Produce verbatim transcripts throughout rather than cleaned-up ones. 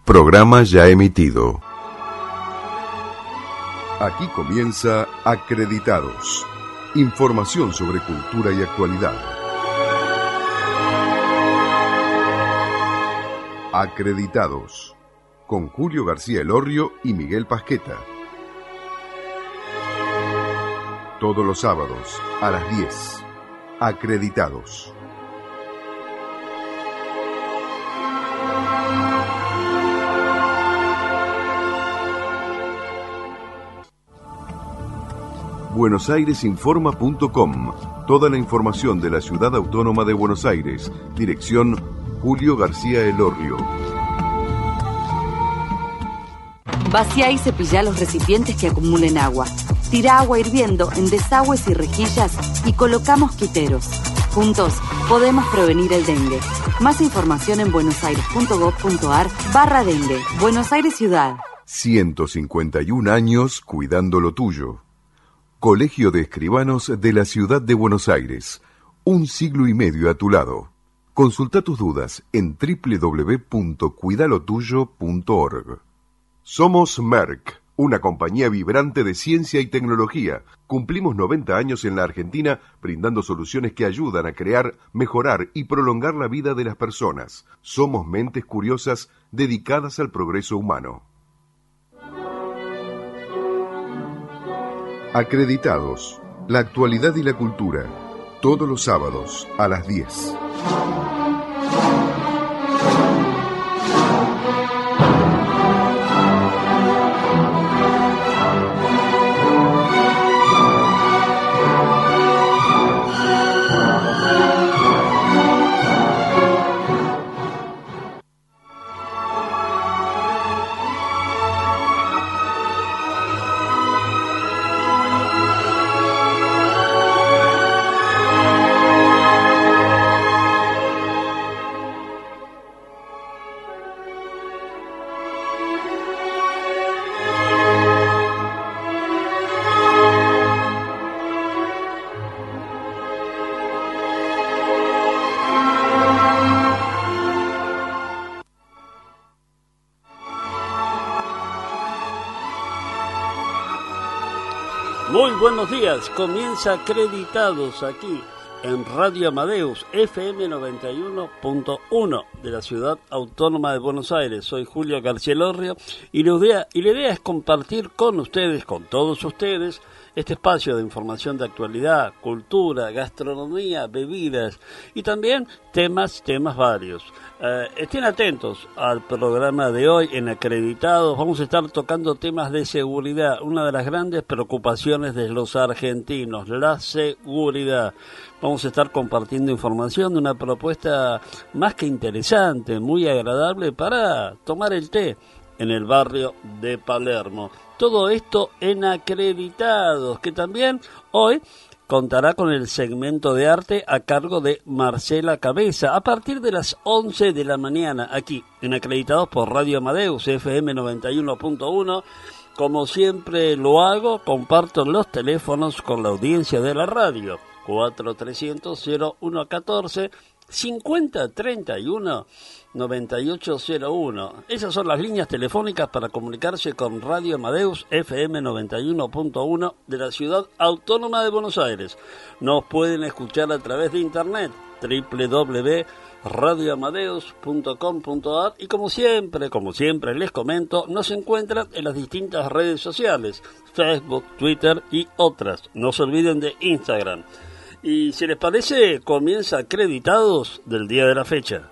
Programa ya emitido. Aquí comienza Acreditados. Información sobre cultura y actualidad. Acreditados. Con Julio García Elorrio y Miguel Pasqueta. Todos los sábados a las diez. Acreditados. buenos aires informa punto com. Toda la información de la Ciudad Autónoma de Buenos Aires. Dirección Julio García Elorrio. Vacía y cepilla los recipientes que acumulen agua. Tira agua hirviendo en desagües y rejillas y coloca mosquiteros. Juntos podemos prevenir el dengue. Más información en buenosaires.gov.ar barra dengue. Buenos Aires Ciudad. ciento cincuenta y un años cuidando lo tuyo. Colegio de Escribanos de la Ciudad de Buenos Aires. Un siglo y medio a tu lado. Consulta tus dudas en doble u doble u doble u punto cuidalotuyo punto org. Somos Merck, una compañía vibrante de ciencia y tecnología. Cumplimos noventa años en la Argentina brindando soluciones que ayudan a crear, mejorar y prolongar la vida de las personas. Somos mentes curiosas dedicadas al progreso humano. Acreditados. La actualidad y la cultura. Todos los sábados a las diez. Muy buenos días, comienza Acreditados aquí en Radio Amadeus, F M noventa y uno punto uno de la Ciudad Autónoma de Buenos Aires. Soy Julio García Elorrio y la idea, y la idea es compartir con ustedes, con todos ustedes, este espacio de información de actualidad, cultura, gastronomía, bebidas y también temas, temas varios. Eh, estén atentos al programa de hoy en Acreditados. Vamos a estar tocando temas de seguridad, una de las grandes preocupaciones de los argentinos, la seguridad. Vamos a estar compartiendo información de una propuesta más que interesante, muy agradable para tomar el té en el barrio de Palermo. Todo esto en Acreditados, que también hoy contará con el segmento de arte a cargo de Marcela Cabeza a partir de las once de la mañana aquí en Acreditados por Radio Amadeus F M noventa y uno punto uno. Como siempre lo hago, comparto los teléfonos con la audiencia de la radio. cuatro trescientos cero uno catorce cincuenta treinta y uno noventa y ocho cero uno. Esas son las líneas telefónicas para comunicarse con Radio Amadeus F M noventa y uno punto uno de la Ciudad Autónoma de Buenos Aires. Nos pueden escuchar a través de internet doble u doble u doble u punto radio amadeus punto com punto a r y como siempre, como siempre les comento, nos encuentran en las distintas redes sociales, Facebook, Twitter y otras. No se olviden de Instagram. Y si les parece, comienza Acreditados del día de la fecha.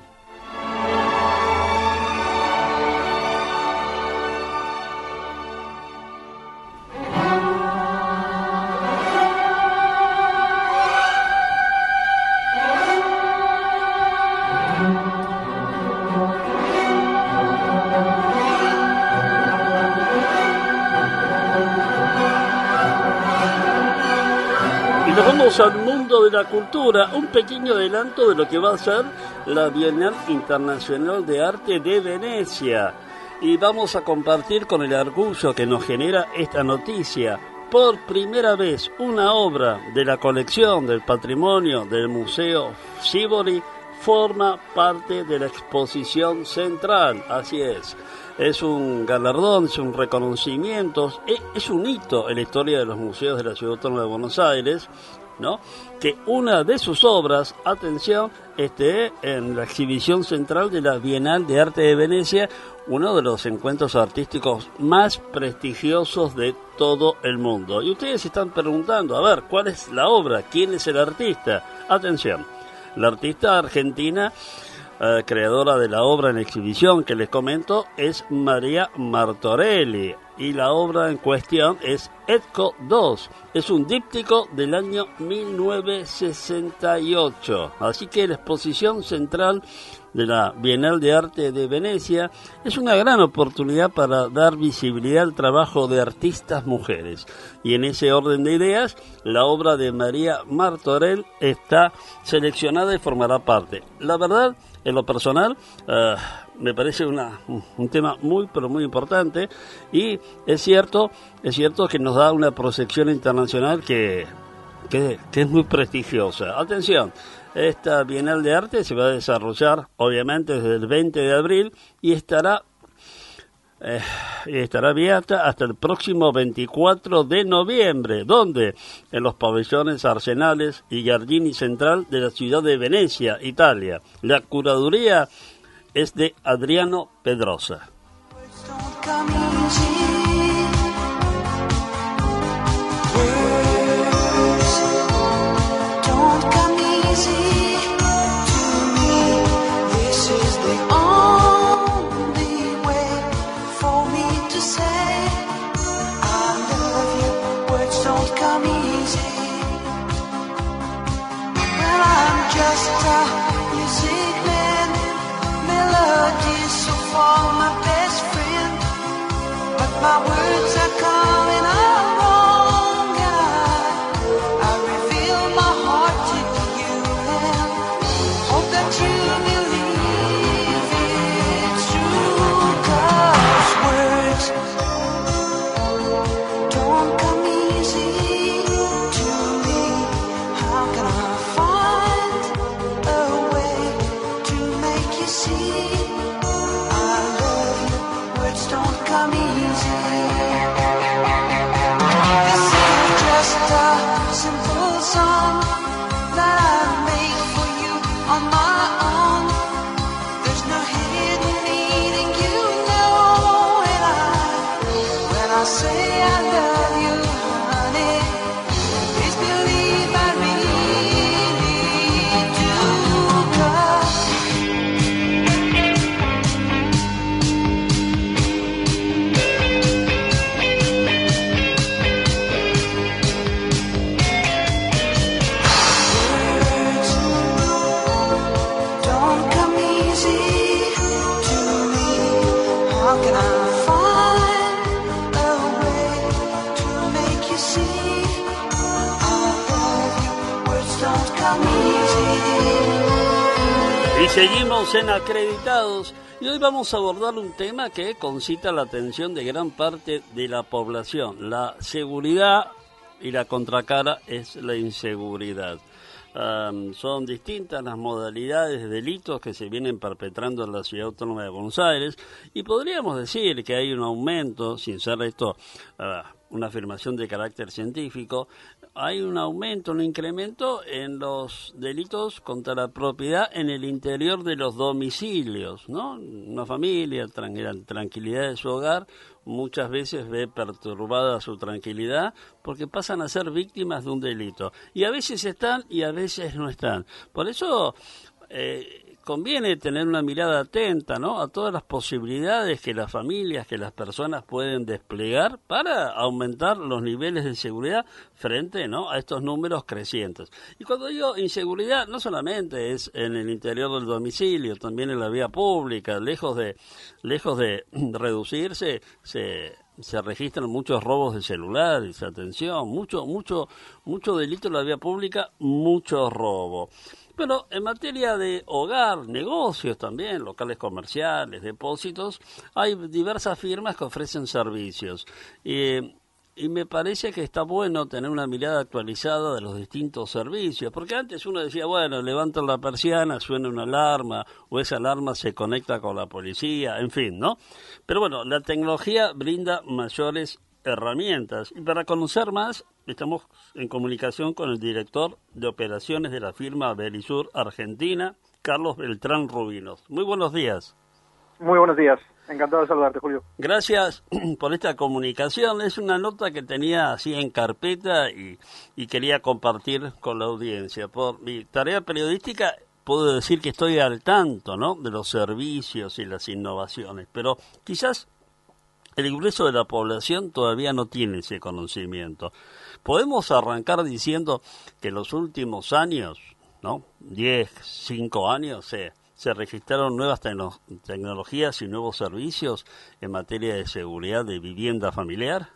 Al mundo de la cultura, un pequeño adelanto de lo que va a ser la Bienal Internacional de Arte de Venecia. Y vamos a compartir con el orgullo que nos genera esta noticia. Por primera vez, una obra de la colección del patrimonio del Museo Sívori forma parte de la exposición central. Así es. Es un galardón, es un reconocimiento, es un hito en la historia de los museos de la Ciudad Autónoma de Buenos Aires, ¿no? Que una de sus obras, atención, esté en la exhibición central de la Bienal de Arte de Venecia, uno de los encuentros artísticos más prestigiosos de todo el mundo. Y ustedes se están preguntando, a ver, ¿cuál es la obra? ¿Quién es el artista? Atención, la artista argentina Uh, creadora de la obra en exhibición que les comento es María Martorelli, y la obra en cuestión es Edco dos, es un díptico del año mil novecientos sesenta y ocho, así que la exposición central de la Bienal de Arte de Venecia es una gran oportunidad para dar visibilidad al trabajo de artistas mujeres, y en ese orden de ideas la obra de María Martorell está seleccionada y formará parte. La verdad, en lo personal, uh, me parece una, un tema muy, pero muy importante, y es cierto, es cierto que nos da una proyección internacional que, que, que es muy prestigiosa. Atención, esta Bienal de Arte se va a desarrollar, obviamente, desde el veinte de abril y estará Eh, estará abierta hasta el próximo veinticuatro de noviembre, donde en los pabellones Arsenales y Giardini Central de la ciudad de Venecia, Italia. La curaduría es de Adriano Pedrosa. Just a music man, melodies so far my best friend, but my words are coming out wrong, and I, I reveal my heart to you, and hope that you believe it's true, 'cause words don't come easy to me. How can I find a way to make you see I love you? Words don't come easy. This is just a simple song that I made for you on my own. There's no hidden meaning, you know it. I, when I say I love you, honey, please believe I really do. 'Cause words don't come easy to me. How can I find a way to make you see I love you? Words don't come easy. Y seguimos en Acreditados, y hoy vamos a abordar un tema que concita la atención de gran parte de la población. La seguridad, y la contracara es la inseguridad. Um, son distintas las modalidades de delitos que se vienen perpetrando en la Ciudad Autónoma de Buenos Aires, y podríamos decir que hay un aumento, sin ser esto uh, una afirmación de carácter científico, hay un aumento, un incremento en los delitos contra la propiedad en el interior de los domicilios, ¿no? Una familia, tran- tranquilidad de su hogar, muchas veces ve perturbada su tranquilidad porque pasan a ser víctimas de un delito. Y a veces están y a veces no están. Por eso eh, conviene tener una mirada atenta, ¿no?, a todas las posibilidades que las familias, que las personas pueden desplegar para aumentar los niveles de seguridad frente, ¿no?, a estos números crecientes. Y cuando digo inseguridad, no solamente es en el interior del domicilio, también en la vía pública, lejos de lejos de reducirse, se se registran muchos robos de celulares, atención, mucho mucho mucho delito en la vía pública, mucho robo. Pero en materia de hogar, negocios también, locales comerciales, depósitos, hay diversas firmas que ofrecen servicios. Eh, y me parece que está bueno tener una mirada actualizada de los distintos servicios, porque antes uno decía, bueno, levantan la persiana, suena una alarma, o esa alarma se conecta con la policía, en fin, ¿no? Pero bueno, la tecnología brinda mayores herramientas, y para conocer más, estamos en comunicación con el director de operaciones de la firma Verisur Argentina, Carlos Beltrán Rubinos. Muy buenos días. Muy buenos días. Encantado de saludarte, Julio. Gracias por esta comunicación. Es una nota que tenía así en carpeta y, y quería compartir con la audiencia. Por mi tarea periodística puedo decir que estoy al tanto, ¿no?, de los servicios y las innovaciones, pero quizás el grueso de la población todavía no tiene ese conocimiento. Podemos arrancar diciendo que los últimos años, ¿no?, diez, cinco años, se... se registraron nuevas tecno tecnologías y nuevos servicios en materia de seguridad de vivienda familiar.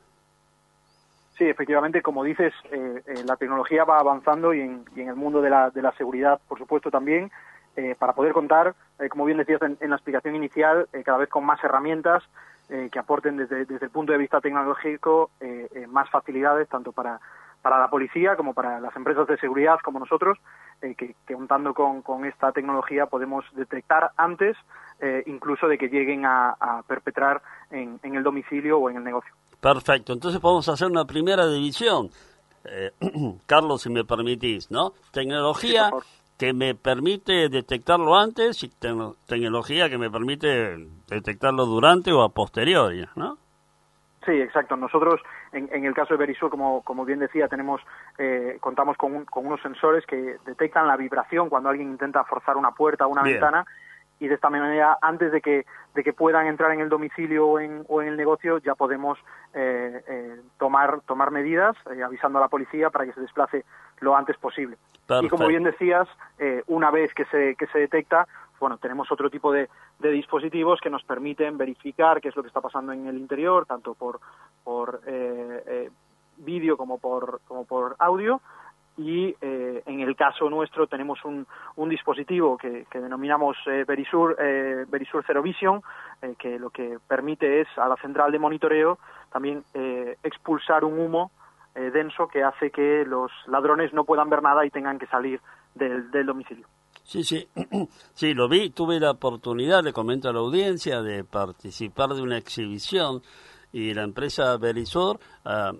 Sí, efectivamente, como dices, eh, eh, la tecnología va avanzando y en, y en el mundo de la, de la seguridad, por supuesto, también, eh, para poder contar, eh, como bien decías en, en la explicación inicial, eh, cada vez con más herramientas eh, que aporten desde, desde el punto de vista tecnológico eh, eh, más facilidades, tanto para para la policía como para las empresas de seguridad como nosotros, eh, que, que contando con, con esta tecnología podemos detectar antes eh, incluso de que lleguen a, a perpetrar en, en el domicilio o en el negocio. Perfecto, entonces podemos hacer una primera división, eh, Carlos, si me permitís, ¿no? Tecnología sí, que me permite detectarlo antes y te tecnología que me permite detectarlo durante o a posteriori, ¿no? Sí, exacto. Nosotros, en, en el caso de Verisur, como, como bien decía, tenemos eh, contamos con, un, con unos sensores que detectan la vibración cuando alguien intenta forzar una puerta o una bien. ventana, y de esta manera, antes de que de que puedan entrar en el domicilio o en, o en el negocio, ya podemos eh, eh, tomar tomar medidas, eh, avisando a la policía para que se desplace lo antes posible. Perfecto. Y como bien decías, eh, una vez que se que se detecta, bueno, tenemos otro tipo de, de dispositivos que nos permiten verificar qué es lo que está pasando en el interior, tanto por por eh, eh, vídeo como por como por audio. Y eh, en el caso nuestro tenemos un, un dispositivo que, que denominamos eh, Verisur, eh, Verisur Zero Vision, eh, que lo que permite es a la central de monitoreo también eh, expulsar un humo eh, denso que hace que los ladrones no puedan ver nada y tengan que salir del, del domicilio. Sí, sí, sí, lo vi, tuve la oportunidad, le comento a la audiencia, de participar de una exhibición y la empresa Verisur uh,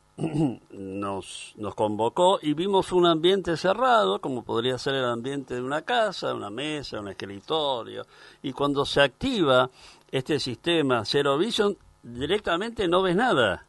nos nos convocó y vimos un ambiente cerrado, como podría ser el ambiente de una casa, una mesa, un escritorio, y cuando se activa este sistema Zero Vision, directamente no ves nada.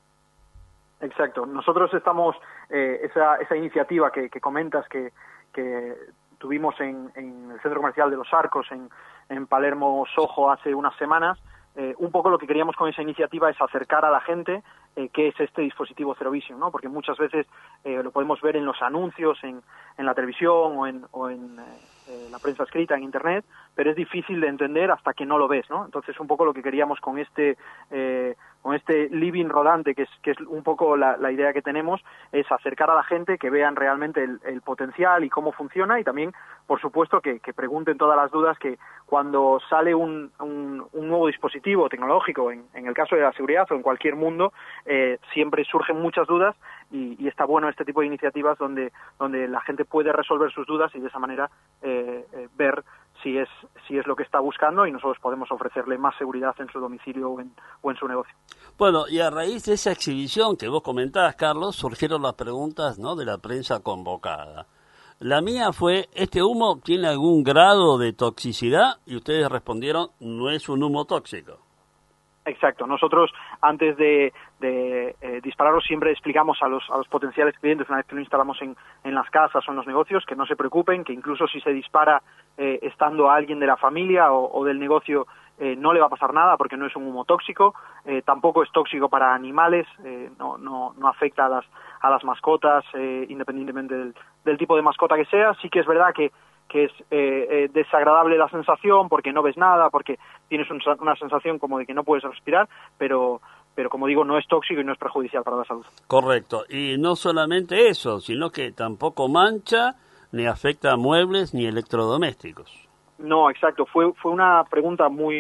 Exacto. Nosotros estamos, eh, esa esa iniciativa que, que comentas, que, que tuvimos en, en el Centro Comercial de Los Arcos, en, en Palermo, Soho, hace unas semanas, eh, un poco lo que queríamos con esa iniciativa es acercar a la gente eh, qué es este dispositivo Zero Vision, ¿no? Porque muchas veces eh, lo podemos ver en los anuncios, en, en la televisión o en, o en eh, la prensa escrita, en Internet, pero es difícil de entender hasta que no lo ves, ¿no? Entonces, un poco lo que queríamos con este eh, con este living rodante, que es que es un poco la, la idea que tenemos, es acercar a la gente, que vean realmente el, el potencial y cómo funciona, y también, por supuesto, que, que pregunten todas las dudas, que cuando sale un, un, un nuevo dispositivo tecnológico, en, en el caso de la seguridad o en cualquier mundo, eh, siempre surgen muchas dudas, y, y está bueno este tipo de iniciativas donde, donde la gente puede resolver sus dudas y de esa manera eh, eh, ver si es si es lo que está buscando, y nosotros podemos ofrecerle más seguridad en su domicilio o en, o en su negocio. Bueno, y a raíz de esa exhibición que vos comentabas, Carlos, surgieron las preguntas, ¿no?, de la prensa convocada. La mía fue, ¿este humo tiene algún grado de toxicidad? Y ustedes respondieron, no es un humo tóxico. Exacto. Nosotros, antes de, de eh, dispararlo, siempre explicamos a los, a los potenciales clientes, una vez que lo instalamos en, en las casas o en los negocios, que no se preocupen, que incluso si se dispara eh, estando a alguien de la familia o, o del negocio, eh, no le va a pasar nada porque no es un humo tóxico, eh, tampoco es tóxico para animales, eh, no, no, no afecta a las, a las mascotas, eh, independientemente del, del tipo de mascota que sea. Sí que es verdad que que es eh, eh, desagradable la sensación porque no ves nada, porque tienes un, una sensación como de que no puedes respirar, pero pero como digo, no es tóxico y no es perjudicial para la salud. Correcto. Y no solamente eso, sino que tampoco mancha, ni afecta a muebles ni electrodomésticos. No, exacto. Fue fue una pregunta muy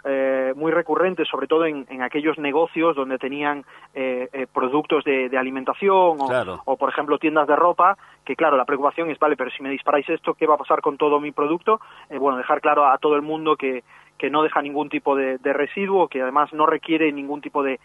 eh, muy recurrente, sobre todo en, en aquellos negocios donde tenían eh, eh, productos de, de alimentación o, claro. o, por ejemplo, tiendas de ropa, que claro, la preocupación es, vale, pero si me disparáis esto, ¿qué va a pasar con todo mi producto? Eh, bueno, dejar claro a todo el mundo que, que no deja ningún tipo de, de residuo, que además no requiere ningún tipo de,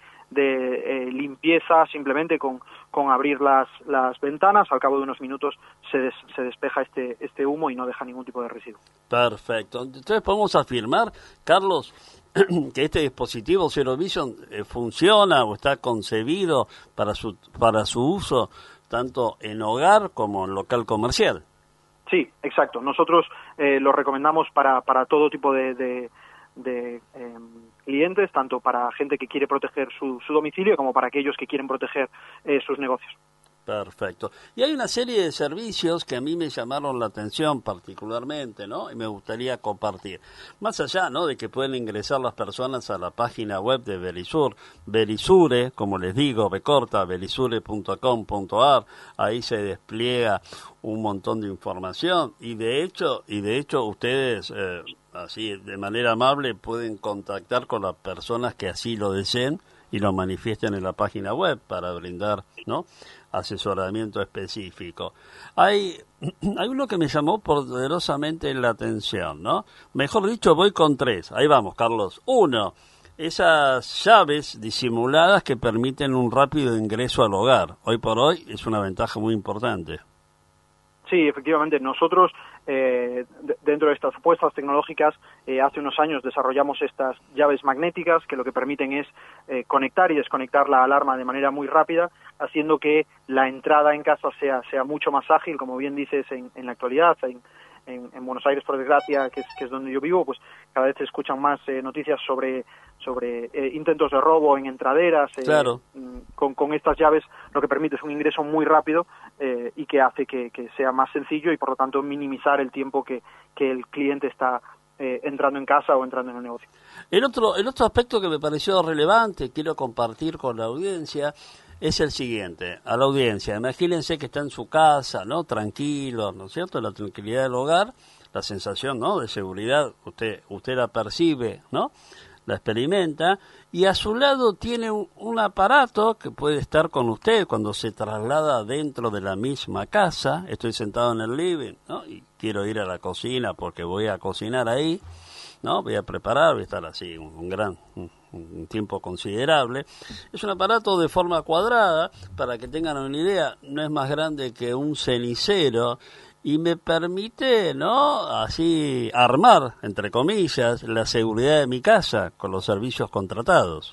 de eh, limpieza, simplemente con, con abrir las, las ventanas, al cabo de unos minutos se, des, se despeja este, este humo y no deja ningún tipo de residuo. Perfecto. Entonces podemos afirmar, Carlos, que este dispositivo Zero Vision eh, funciona o está concebido para su, para su uso tanto en hogar como en local comercial. Sí, exacto. Nosotros eh, lo recomendamos para, para todo tipo de, de, de eh, clientes, tanto para gente que quiere proteger su, su domicilio como para aquellos que quieren proteger eh, sus negocios. Perfecto. Y hay una serie de servicios que a mí me llamaron la atención particularmente, ¿no? Y me gustaría compartir. Más allá, ¿no?, de que pueden ingresar las personas a la página web de Verisur, Verisure, como les digo, becorta, verisure punto com punto a r, ahí se despliega un montón de información y de hecho, y de hecho ustedes, eh, así de manera amable, pueden contactar con las personas que así lo deseen y lo manifiesten en la página web para brindar, ¿no?, asesoramiento específico. Hay, hay uno que me llamó poderosamente la atención, ¿no? Mejor dicho, voy con tres. Ahí vamos, Carlos. Uno, esas llaves disimuladas que permiten un rápido ingreso al hogar. Hoy por hoy es una ventaja muy importante. Sí, efectivamente. Nosotros, eh, dentro de estas apuestas tecnológicas, eh, hace unos años desarrollamos estas llaves magnéticas que lo que permiten es eh, conectar y desconectar la alarma de manera muy rápida, haciendo que la entrada en casa sea sea mucho más ágil, como bien dices, en, en la actualidad. En, en, en Buenos Aires, por desgracia, que es, que es donde yo vivo, pues cada vez se escuchan más eh, noticias sobre sobre eh, intentos de robo en entraderas. Eh, claro. Con, con estas llaves lo que permite es un ingreso muy rápido eh, y que hace que, que sea más sencillo y por lo tanto minimizar el tiempo que, que el cliente está eh, entrando en casa o entrando en el negocio. El otro, el otro aspecto que me pareció relevante, quiero compartir con la audiencia, es el siguiente. A la audiencia, imagínense que está en su casa, ¿no?, tranquilo, ¿no es cierto?, la tranquilidad del hogar, la sensación, ¿no?, de seguridad, usted usted la percibe, ¿no?, la experimenta, y a su lado tiene un, un aparato que puede estar con usted cuando se traslada dentro de la misma casa. Estoy sentado en el living, ¿no?, y quiero ir a la cocina porque voy a cocinar ahí, ¿no?, voy a preparar, voy a estar así un, un gran un, un tiempo considerable. Es un aparato de forma cuadrada, para que tengan una idea, no es más grande que un cenicero, y me permite, ¿no?, así armar, entre comillas, la seguridad de mi casa con los servicios contratados.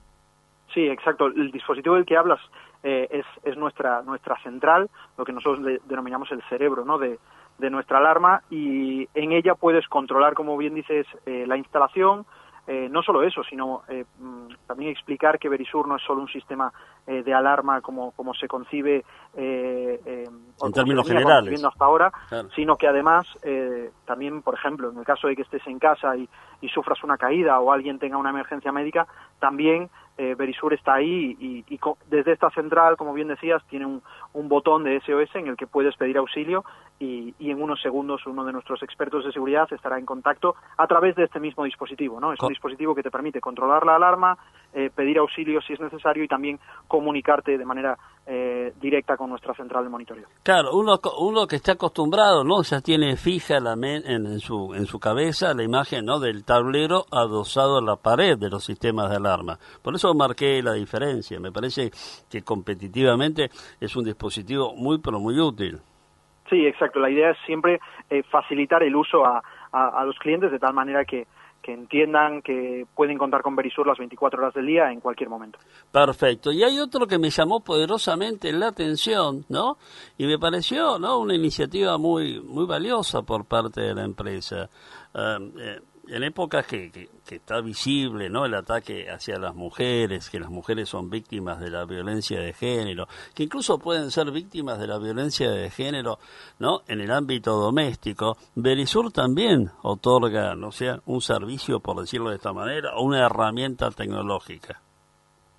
Sí, exacto. El dispositivo del que hablas eh, es, es nuestra nuestra central, lo que nosotros de, denominamos el cerebro, ¿no?, de, de nuestra alarma, y en ella puedes controlar, como bien dices, eh, la instalación. Eh, no solo eso, sino eh, también explicar que Verisur no es solo un sistema eh, de alarma como, como se concibe eh, eh, en términos generales hasta ahora, claro, sino que además eh, también, por ejemplo, en el caso de que estés en casa y, y sufras una caída o alguien tenga una emergencia médica, también eh, Verisur está ahí y, y co- desde esta central, como bien decías, tiene un, un botón de S O S en el que puedes pedir auxilio y, y en unos segundos uno de nuestros expertos de seguridad estará en contacto a través de este mismo dispositivo, ¿no? Es un dispositivo que te permite controlar la alarma, eh, pedir auxilio si es necesario y también comunicarte de manera eh, directa con nuestra central de monitoreo. Claro, uno uno que está acostumbrado, ¿no?, ya tiene fija la men en, en su en su cabeza la imagen, ¿no?, del tablero adosado a la pared de los sistemas de alarma. Por eso marqué la diferencia. Me parece que competitivamente es un dispositivo muy pero muy útil. Sí, exacto. La idea es siempre eh, facilitar el uso a, a, a los clientes de tal manera que, que entiendan que pueden contar con Verisur las veinticuatro horas del día en cualquier momento. Perfecto. Y hay otro que me llamó poderosamente la atención, ¿no?, y me pareció, ¿no?, una iniciativa muy muy valiosa por parte de la empresa. Uh, eh, en épocas que, que, que está visible, ¿no?, el ataque hacia las mujeres, que las mujeres son víctimas de la violencia de género, que incluso pueden ser víctimas de la violencia de género, ¿no?, en el ámbito doméstico, Verisur también otorga, no sé, un servicio, por decirlo de esta manera, o una herramienta tecnológica.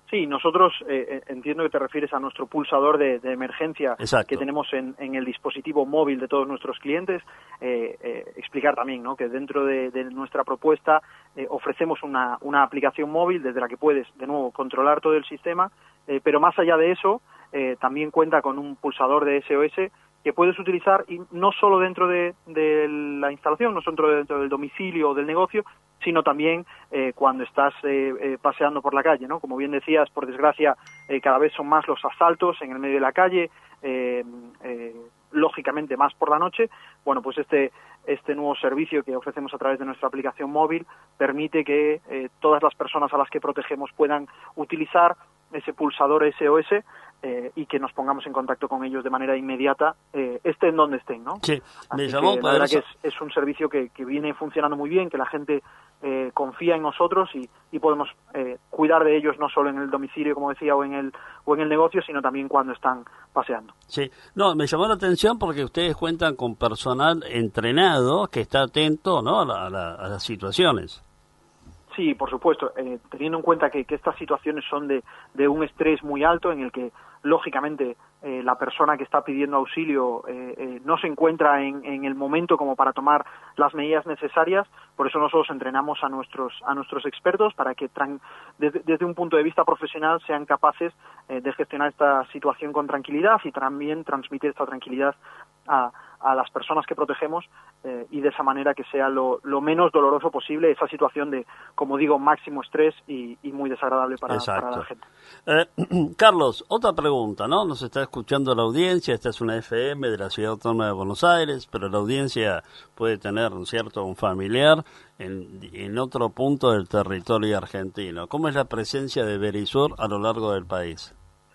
Sí, nosotros eh, entiendo que te refieres a nuestro pulsador de, de emergencia Exacto. que tenemos en, en el dispositivo móvil de todos nuestros clientes. Eh, eh, explicar también, ¿no?, que dentro de, de nuestra propuesta eh, ofrecemos una, una aplicación móvil desde la que puedes, de nuevo, controlar todo el sistema, eh, pero más allá de eso, eh, también cuenta con un pulsador de S O S que puedes utilizar y no solo dentro de, de la instalación, no solo dentro del domicilio o del negocio, sino también eh, cuando estás eh, eh, paseando por la calle, ¿no? Como bien decías, por desgracia, eh, cada vez son más los asaltos en el medio de la calle, eh, eh, lógicamente más por la noche. Bueno, pues este este nuevo servicio que ofrecemos a través de nuestra aplicación móvil permite que eh, todas las personas a las que protegemos puedan utilizar ese pulsador S O S eh, y que nos pongamos en contacto con ellos de manera inmediata, eh, estén donde estén, ¿no? Sí, me Así llamó que la verdad poderosa- que es, es un servicio que, que viene funcionando muy bien, que la gente eh, confía en nosotros y, y podemos eh, cuidar de ellos no solo en el domicilio, como decía, o en el o en el negocio, sino también cuando están paseando. Sí, no, me llamó la atención porque ustedes cuentan con personal entrenado que está atento, ¿no?, a, la- a la- a las situaciones. Sí, por supuesto, eh, teniendo en cuenta que, que estas situaciones son de, de un estrés muy alto en el que, lógicamente, eh, la persona que está pidiendo auxilio eh, eh, no se encuentra en, en el momento como para tomar las medidas necesarias. Por eso nosotros entrenamos a nuestros a nuestros expertos para que, tran- desde, desde un punto de vista profesional, sean capaces eh, de gestionar esta situación con tranquilidad y también transmitir esta tranquilidad a, a las personas que protegemos eh, y de esa manera que sea lo, lo menos doloroso posible esa situación de, como digo, máximo estrés y, y muy desagradable para, para la gente. Eh, Carlos, otra pregunta, ¿no? Nos está escuchando la audiencia, esta es una F M de la Ciudad Autónoma de Buenos Aires, pero la audiencia puede tener, ¿no es cierto?, un familiar en, en otro punto del territorio argentino. ¿Cómo es la presencia de Verisur a lo largo del país?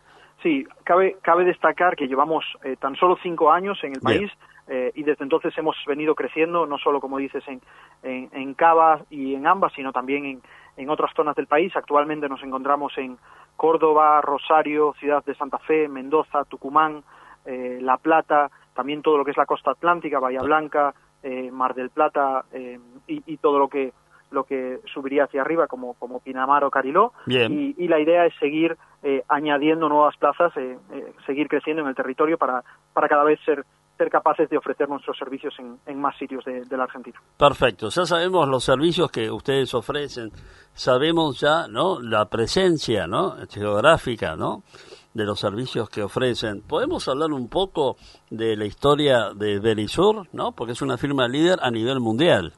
Sí, cabe, cabe destacar que llevamos eh, tan solo cinco años en el Bien. país eh, y desde entonces hemos venido creciendo, no solo, como dices, en, en, en Cava y en Ambas, sino también en, en otras zonas del país. Actualmente nos encontramos en Córdoba, Rosario, Ciudad de Santa Fe, Mendoza, Tucumán, eh, La Plata, también todo lo que es la costa atlántica, Bahía Blanca, eh, Mar del Plata eh, y, y todo lo que lo que subiría hacia arriba como, como Pinamar o Cariló. Bien. Y, y la idea es seguir eh, añadiendo nuevas plazas, eh, eh, seguir creciendo en el territorio para, para cada vez ser, ser capaces de ofrecer nuestros servicios en, en más sitios de, de la Argentina. Perfecto, ya sabemos los servicios que ustedes ofrecen, sabemos ya, ¿no?, la presencia, ¿no?, geográfica, ¿no?, de los servicios que ofrecen. ¿Podemos hablar un poco de la historia de Verisur, ¿no?, porque es una firma líder a nivel mundial?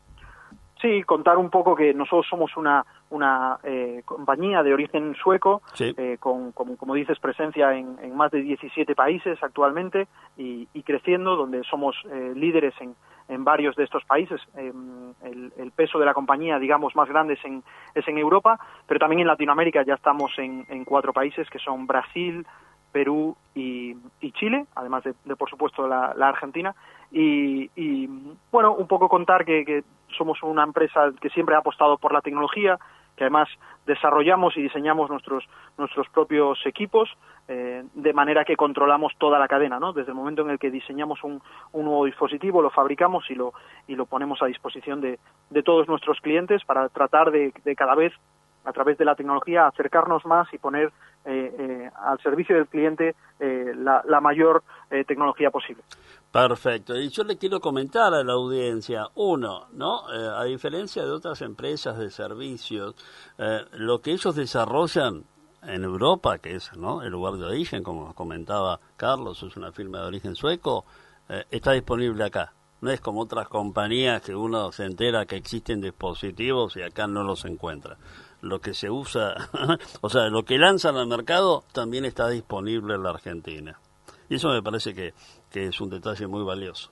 Sí, contar un poco que nosotros somos una una eh, compañía de origen sueco, Sí. eh, con, como, como dices, presencia en, en más de diecisiete países actualmente y, y creciendo, donde somos eh, líderes en, en varios de estos países. Eh, el, el peso de la compañía, digamos, más grande es en, es en Europa, pero también en Latinoamérica ya estamos en, en cuatro países que son Brasil, Perú y, y Chile, además de, de por supuesto, la, la Argentina. Y, y, bueno, un poco contar que, que somos una empresa que siempre ha apostado por la tecnología, que además desarrollamos y diseñamos nuestros nuestros propios equipos, eh, de manera que controlamos toda la cadena, ¿no? Desde el momento en el que diseñamos un, un nuevo dispositivo, lo fabricamos y lo y lo ponemos a disposición de, de todos nuestros clientes para tratar de, de cada vez, a través de la tecnología, acercarnos más y poner eh, eh, al servicio del cliente eh, la, la mayor eh, tecnología posible. Perfecto. Y yo le quiero comentar a la audiencia, uno, ¿no? Eh, a diferencia de otras empresas de servicios, eh, lo que ellos desarrollan en Europa, que es, ¿no?, el lugar de origen, como comentaba Carlos, es una firma de origen sueco, eh, está disponible acá. No es como otras compañías que uno se entera que existen dispositivos y acá no los encuentra. Lo que se usa, o sea, lo que lanzan al mercado también está disponible en la Argentina. Y eso me parece que, que es un detalle muy valioso.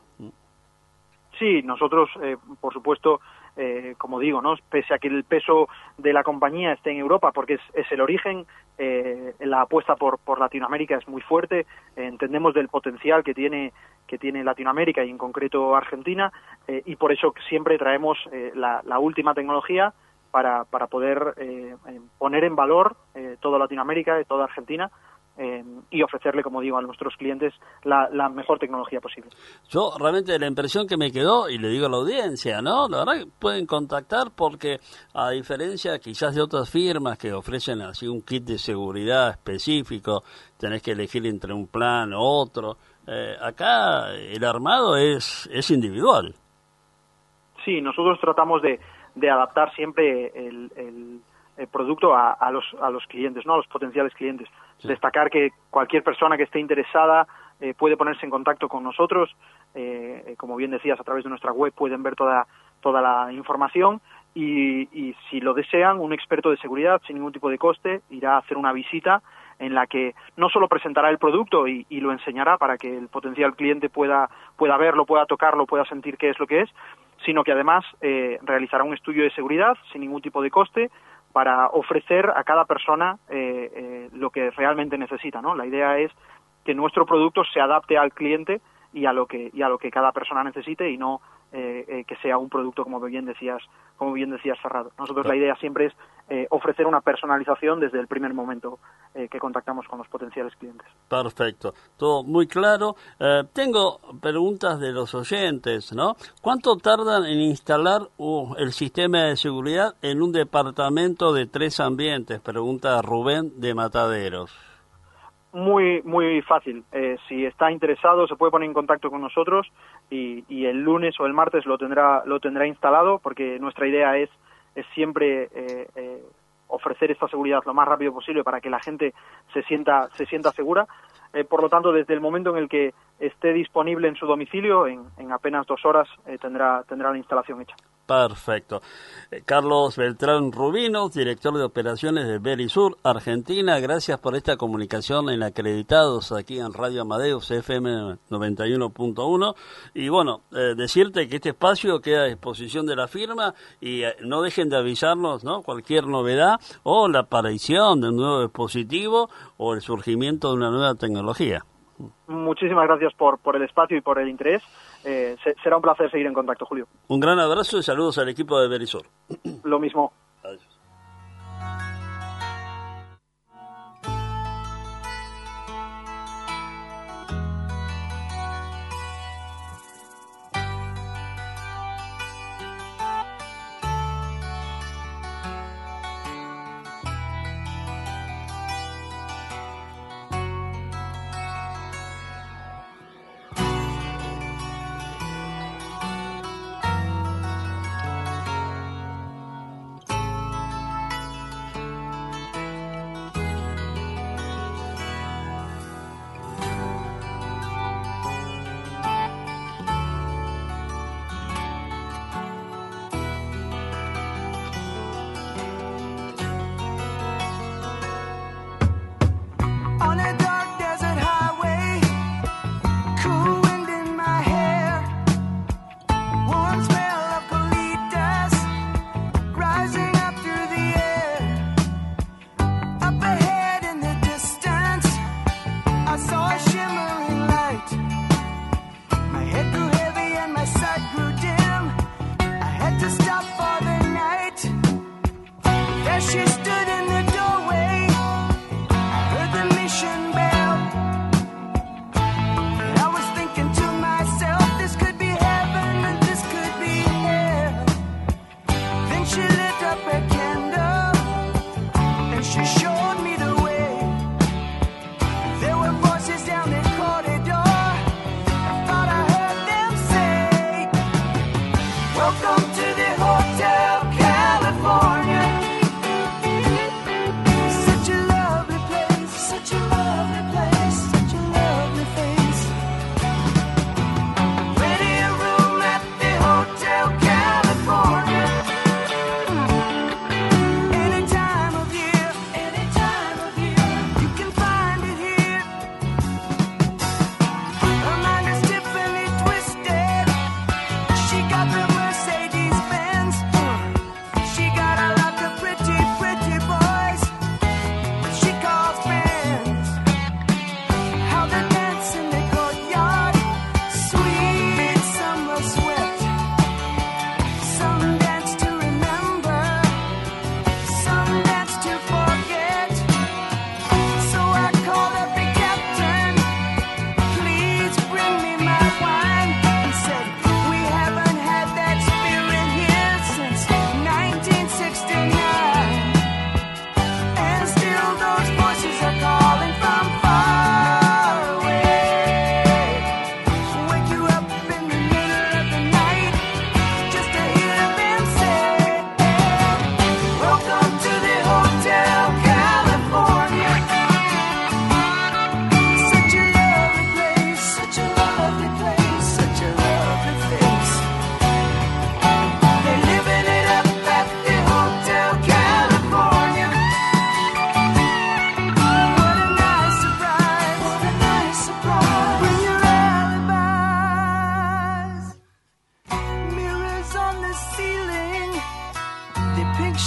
Sí, nosotros, eh, por supuesto, eh, como digo, ¿no?, pese a que el peso de la compañía esté en Europa, porque es, es el origen, eh, la apuesta por, por Latinoamérica es muy fuerte, eh, entendemos del potencial que tiene que tiene Latinoamérica y en concreto Argentina, eh, y por eso siempre traemos eh, la, la última tecnología para, para poder eh, poner en valor eh, toda Latinoamérica y toda Argentina, eh, y ofrecerle, como digo, a nuestros clientes la, la mejor tecnología posible. Yo realmente la impresión que me quedó, y le digo a la audiencia, ¿no? La verdad que pueden contactar porque, a diferencia quizás de otras firmas que ofrecen así un kit de seguridad específico, tenés que elegir entre un plan u otro, eh, acá el armado es, es individual. Sí, nosotros tratamos de, de adaptar siempre el, el, el producto a, a, los, a los clientes, ¿no? A los potenciales clientes. Sí. Destacar que cualquier persona que esté interesada eh, puede ponerse en contacto con nosotros. Eh, como bien decías, a través de nuestra web pueden ver toda, toda la información y, y si lo desean, un experto de seguridad sin ningún tipo de coste irá a hacer una visita en la que no solo presentará el producto y, y lo enseñará para que el potencial cliente pueda, pueda verlo, pueda tocarlo, pueda sentir qué es lo que es, sino que además eh, realizará un estudio de seguridad sin ningún tipo de coste para ofrecer a cada persona eh, eh, lo que realmente necesita, ¿no? La idea es que nuestro producto se adapte al cliente y a lo que y a lo que cada persona necesite y no eh, eh, que sea un producto, como bien decías, como bien decías, cerrado. Nosotros la idea siempre es eh, ofrecer una personalización desde el primer momento eh, que contactamos con los potenciales clientes. Perfecto, todo muy claro. Eh, tengo preguntas de los oyentes, ¿no? ¿Cuánto tardan en instalar uh, el sistema de seguridad en un departamento de tres ambientes? Pregunta Rubén de Mataderos. Muy muy fácil. Eh, si está interesado se puede poner en contacto con nosotros y, y el lunes o el martes lo tendrá lo tendrá instalado, porque nuestra idea es es siempre eh, eh, ofrecer esta seguridad lo más rápido posible para que la gente se sienta se sienta segura. Eh, por lo tanto, desde el momento en el que esté disponible en su domicilio, en, en apenas dos horas eh, tendrá tendrá la instalación hecha. Perfecto. Eh, Carlos Beltrán Rubino, director de operaciones de Verisur, Argentina, gracias por esta comunicación en Acreditados aquí en Radio Amadeus F M noventa y uno punto uno. Y bueno, eh, decirte que este espacio queda a disposición de la firma y eh, no dejen de avisarnos, ¿no? Cualquier novedad o la aparición de un nuevo dispositivo o el surgimiento de una nueva tecnología. Muchísimas gracias por, por el espacio y por el interés. Eh, se, será un placer seguir en contacto, Julio. Un gran abrazo y saludos al equipo de Verisur. Lo mismo. Adiós. Welcome to the Hotel California.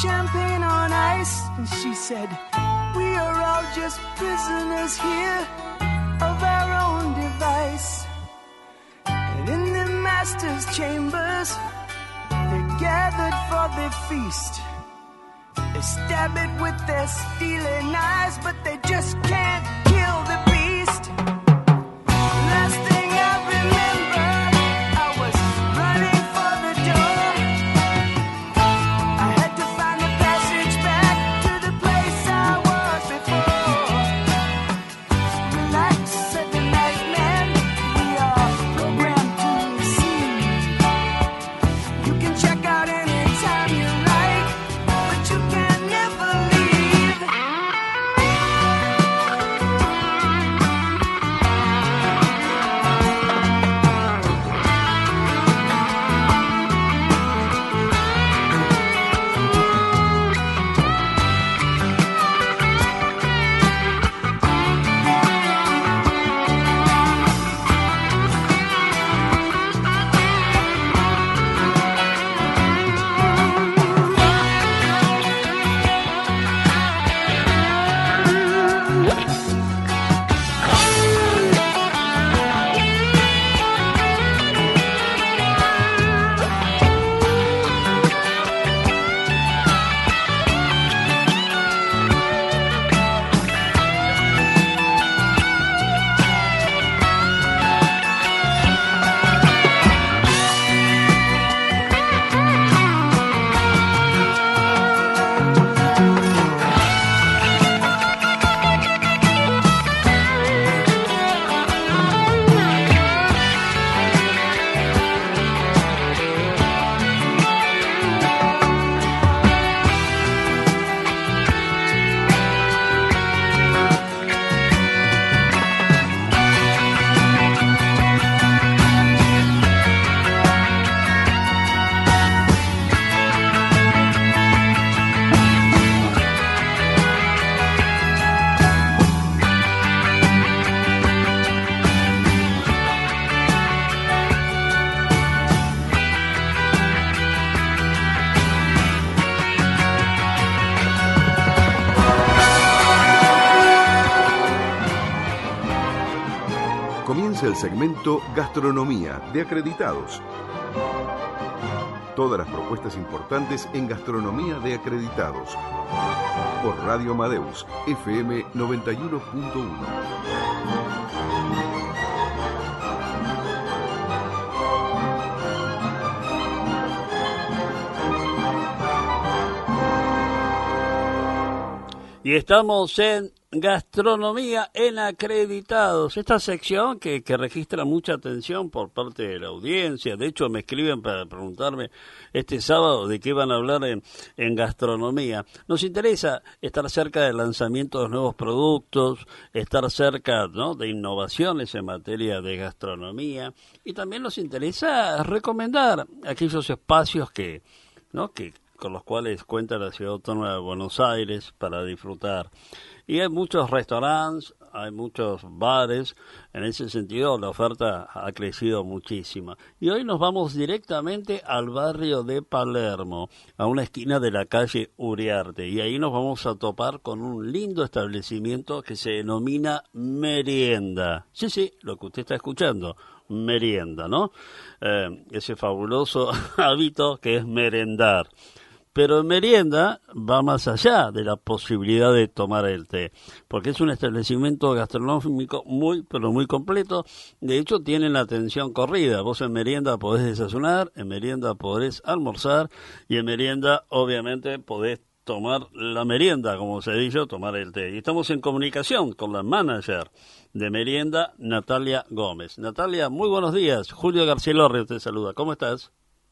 champagne on ice, and she said, we are all just prisoners here of our own device. And in the master's chambers, they're gathered for the feast. They stab it with their steely knives, but they just can't kill the beast. Last thing I remember, I was running for the door. I had to find a passage back to the place I was before. Relax, said the night man, we are programmed to receive. You can check out anytime you like, but you can never leave. Comienza el segmento Gastronomía de Acreditados. Todas las propuestas importantes en gastronomía de acreditados. Por Radio Amadeus, F M noventa y uno punto uno. Y estamos en Gastronomía en Acreditados, esta sección que, que registra mucha atención por parte de la audiencia. De hecho, me escriben para preguntarme este sábado de qué van a hablar en, en gastronomía. Nos interesa estar cerca del lanzamiento de nuevos productos, estar cerca, ¿no?, de innovaciones en materia de gastronomía, y también nos interesa recomendar aquellos espacios que, ¿no?, que con los cuales cuenta la Ciudad Autónoma de Buenos Aires para disfrutar. Y hay muchos restaurantes, hay muchos bares, en ese sentido la oferta ha crecido muchísimo. Y hoy nos vamos directamente al barrio de Palermo, a una esquina de la calle Uriarte, y ahí nos vamos a topar con un lindo establecimiento que se denomina Merienda. Sí, sí, lo que usted está escuchando, merienda, ¿no? Eh, ese fabuloso hábito que es merendar. Pero en Merienda va más allá de la posibilidad de tomar el té, porque es un establecimiento gastronómico muy, pero muy completo. De hecho, tienen la atención corrida. Vos en Merienda podés desayunar, en Merienda podés almorzar, y en Merienda, obviamente, podés tomar la merienda, como se dice, tomar el té. Y estamos en comunicación con la manager de Merienda, Natalia Gómez. Natalia, muy buenos días. Julio Garcielorri te saluda. ¿Cómo estás?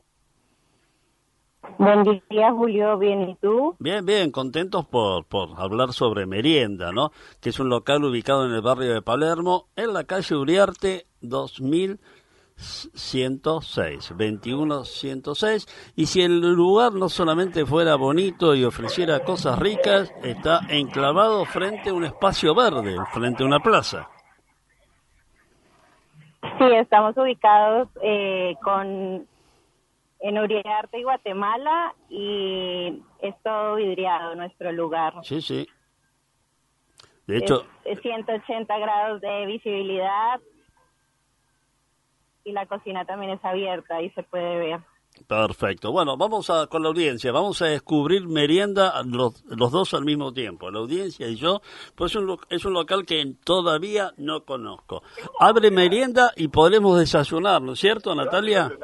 Buen día, Julio. Bien, ¿y tú? Bien, bien, contentos por, por hablar sobre Merienda, ¿no? Que es un local ubicado en el barrio de Palermo, en la calle Uriarte dos mil ciento seis, veintiuno ciento seis. Y si el lugar no solamente fuera bonito y ofreciera cosas ricas, está enclavado frente a un espacio verde, frente a una plaza. Sí, estamos ubicados eh, con en Uriarte y Guatemala, y es todo vidriado nuestro lugar. Sí, sí. De hecho... Es, es ciento ochenta grados de visibilidad y la cocina también es abierta y se puede ver. Perfecto. Bueno, vamos a con la audiencia, vamos a descubrir merienda los, los dos al mismo tiempo, la audiencia y yo, pues es un, lo- es un local que todavía no conozco. Abre merienda y podremos desayunar, ¿no es cierto, Natalia?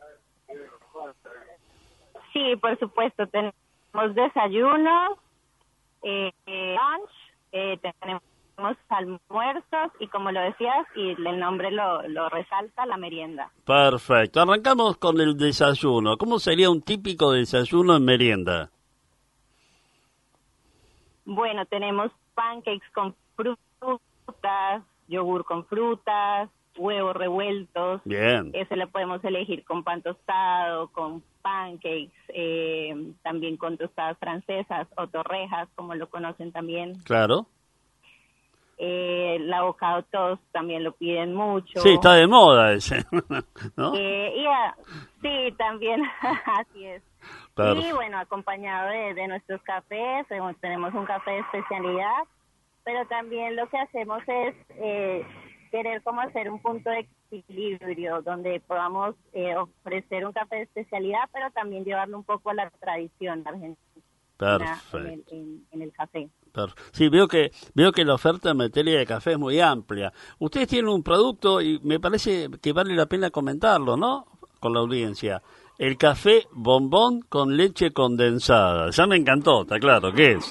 Sí, por supuesto, tenemos desayunos, eh, eh, lunch, eh, tenemos almuerzos y, como lo decías, y el nombre lo, lo resalta, la merienda. Perfecto. Arrancamos con el desayuno. ¿Cómo sería un típico desayuno en merienda? Bueno, tenemos pancakes con frutas, yogur con frutas, huevos revueltos. Bien. Ese lo podemos elegir con pan tostado, con pancakes, eh, también con tostadas francesas o torrejas, como lo conocen también. Claro. Eh, el avocado toast también lo piden mucho. Sí, está de moda ese, ¿no? Eh, y a- sí, también, así es. Perfecto. Y bueno, acompañado de, de nuestros cafés, eh, tenemos un café de especialidad, pero también lo que hacemos es eh, querer como hacer un punto de equilibrio donde podamos eh, ofrecer un café de especialidad, pero también llevarlo un poco a la tradición argentina en Perfecto. el, en- en el café. Per- Sí, veo que veo que la oferta en materia de café es muy amplia. Ustedes tienen un producto y me parece que vale la pena comentarlo, ¿no? Con la audiencia. El café bombón con leche condensada. Ya me encantó, está claro, ¿qué es?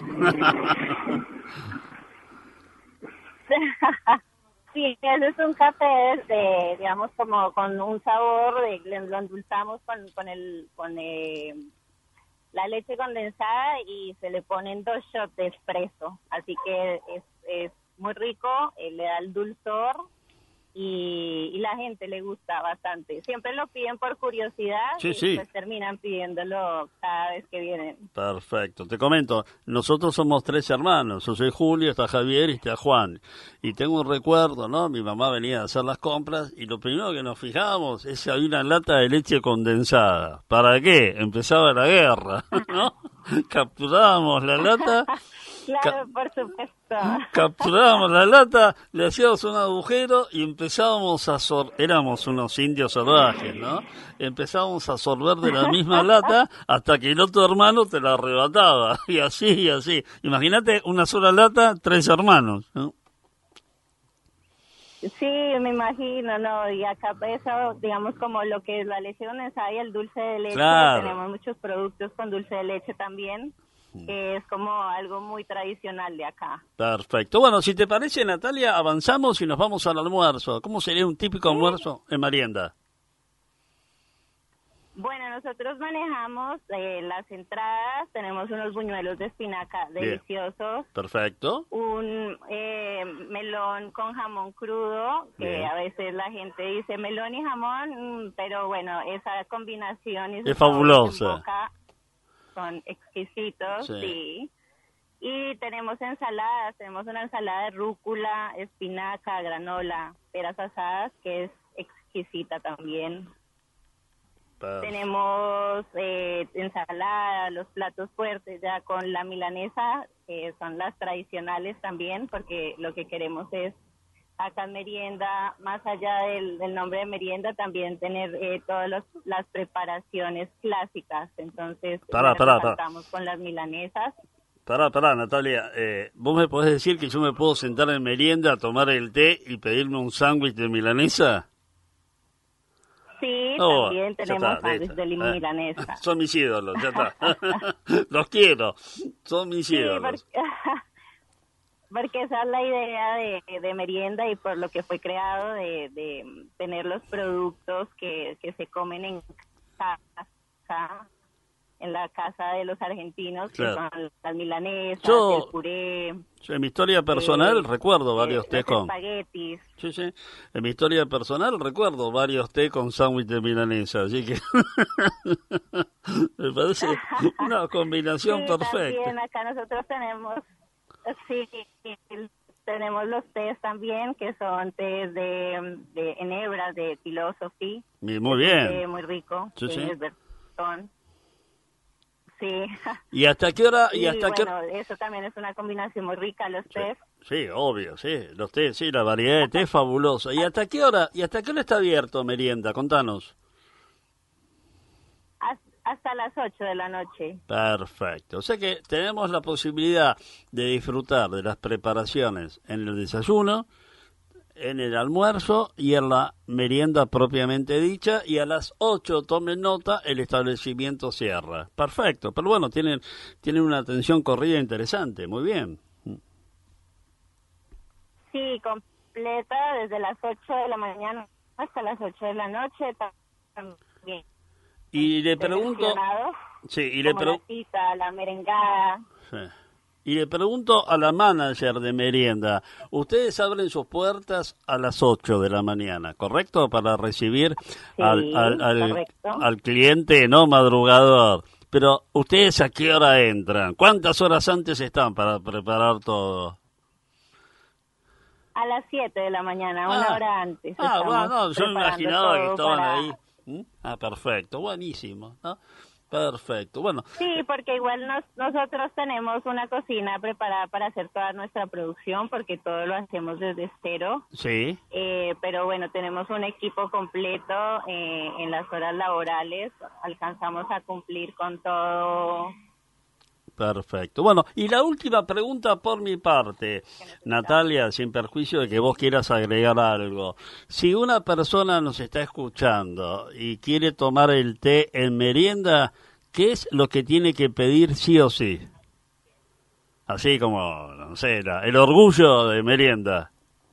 Sí, ese es un café de, digamos, como con un sabor, de, le- lo endulzamos con, con el, con eh, la leche condensada y se le ponen dos shots de espresso, así que es, es muy rico, eh, le da el dulzor y, y la gente le gusta bastante. Siempre lo piden por curiosidad Sí, y sí. pues terminan pidiéndolo cada vez que vienen. Perfecto. Te comento, nosotros somos tres hermanos. Yo soy Julio, está Javier y está Juan. Y tengo un recuerdo, ¿no? Mi mamá venía a hacer las compras y lo primero que nos fijábamos es si había una lata de leche condensada. ¿Para qué? Empezaba la guerra, ¿no? Capturábamos la lata, Claro, por supuesto. capturábamos la lata, le hacíamos un agujero y empezábamos a sorber, éramos unos indios salvajes, ¿no? Empezábamos a sorber de la misma lata hasta que el otro hermano te la arrebataba, y así, y así. Imagínate una sola lata, tres hermanos, ¿no? Sí, me imagino, ¿no? Y acá eso, digamos, como lo que es la leche condensada y el dulce de leche, Claro. tenemos muchos productos con dulce de leche también, que es como algo muy tradicional de acá. Perfecto. Bueno, si te parece, Natalia, avanzamos y nos vamos al almuerzo. ¿Cómo sería un típico almuerzo en merienda? Bueno, nosotros manejamos eh, las entradas, tenemos unos buñuelos de espinaca Bien. deliciosos, Perfecto. un eh, melón con jamón crudo, que Bien. a veces la gente dice melón y jamón, mm, pero bueno, esa combinación y esos Es fabulosa. sabores en boca son exquisitos, Sí. sí. Y tenemos ensaladas, tenemos una ensalada de rúcula, espinaca, granola, peras asadas, que es exquisita también. Perfecto. Tenemos eh, ensalada, los platos fuertes ya con la milanesa, que son las tradicionales también, porque lo que queremos es acá en merienda, más allá del, del nombre de merienda, también tener eh, todas los- las preparaciones clásicas. Entonces, Pará, lo pará, pará. resaltamos con las milanesas. Pará, pará, Natalia. Eh, ¿Vos me podés decir que yo me puedo sentar en merienda a tomar el té y pedirme un sándwich de milanesa? Sí, Oh, también ya tenemos está, sándwich listo. de limón Eh, milanesa. Son mis ídolos, ya está. Los quiero. Son mis Sí, ídolos. porque, porque esa es la idea de, de merienda y por lo que fue creado de, de tener los productos que, que se comen en casa, en la casa de los argentinos, Claro. que son las milanesas, Yo- el puré, Yo en mi historia personal eh, recuerdo varios eh, té los con... espaguetis. Sí, sí. En mi historia personal recuerdo varios té con sándwich de milanesa, así que me parece una combinación Sí, perfecta. también acá nosotros tenemos, sí, tenemos los tés también, que son tés de, de enebras, de philosophy. Y muy Es un té bien. muy rico. Sí, que sí. es ver- montón. Sí. ¿Y hasta qué hora? Y Sí, hasta qué bueno, eso también es una combinación muy rica, los tés. Sí, obvio, sí, los té, sí, la variedad de té es fabulosa. ¿Y hasta qué hora? ¿Y hasta qué hora está abierto merienda? Contanos. Hasta las ocho de la noche. Perfecto. O sea que tenemos la posibilidad de disfrutar de las preparaciones en el desayuno, en el almuerzo y en la merienda propiamente dicha, y a las ocho, tomen nota, el establecimiento cierra. Perfecto, pero bueno, tienen, tienen una atención corrida interesante, muy bien. Sí, completa desde las ocho de la mañana hasta las ocho de la noche también. Y le pregunto, sí, y le pregunto, la cita, la merengada. Sí. Y le pregunto a la manager de merienda, ustedes abren sus puertas a las ocho de la mañana, ¿correcto? Para recibir Sí, al, al, al, correcto. al cliente no madrugador. Pero ustedes ¿a qué hora entran? ¿Cuántas horas antes están para preparar todo? A las siete de la mañana, una Ah, hora antes. Ah, bueno, no, yo me preparando imaginaba que todo estaban para- ahí. ¿Mm? Ah, perfecto, buenísimo, ¿no? Perfecto, bueno. Sí, porque igual nos, nosotros tenemos una cocina preparada para hacer toda nuestra producción, porque todo lo hacemos desde cero. Sí, Eh, pero bueno, tenemos un equipo completo eh, en las horas laborales, alcanzamos a cumplir con todo. perfecto. Bueno, y la última pregunta por mi parte, Natalia, sin perjuicio de que vos quieras agregar algo. Si una persona nos está escuchando y quiere tomar el té en merienda, ¿qué es lo que tiene que pedir sí o sí? Así como, no sé, la- el orgullo de merienda.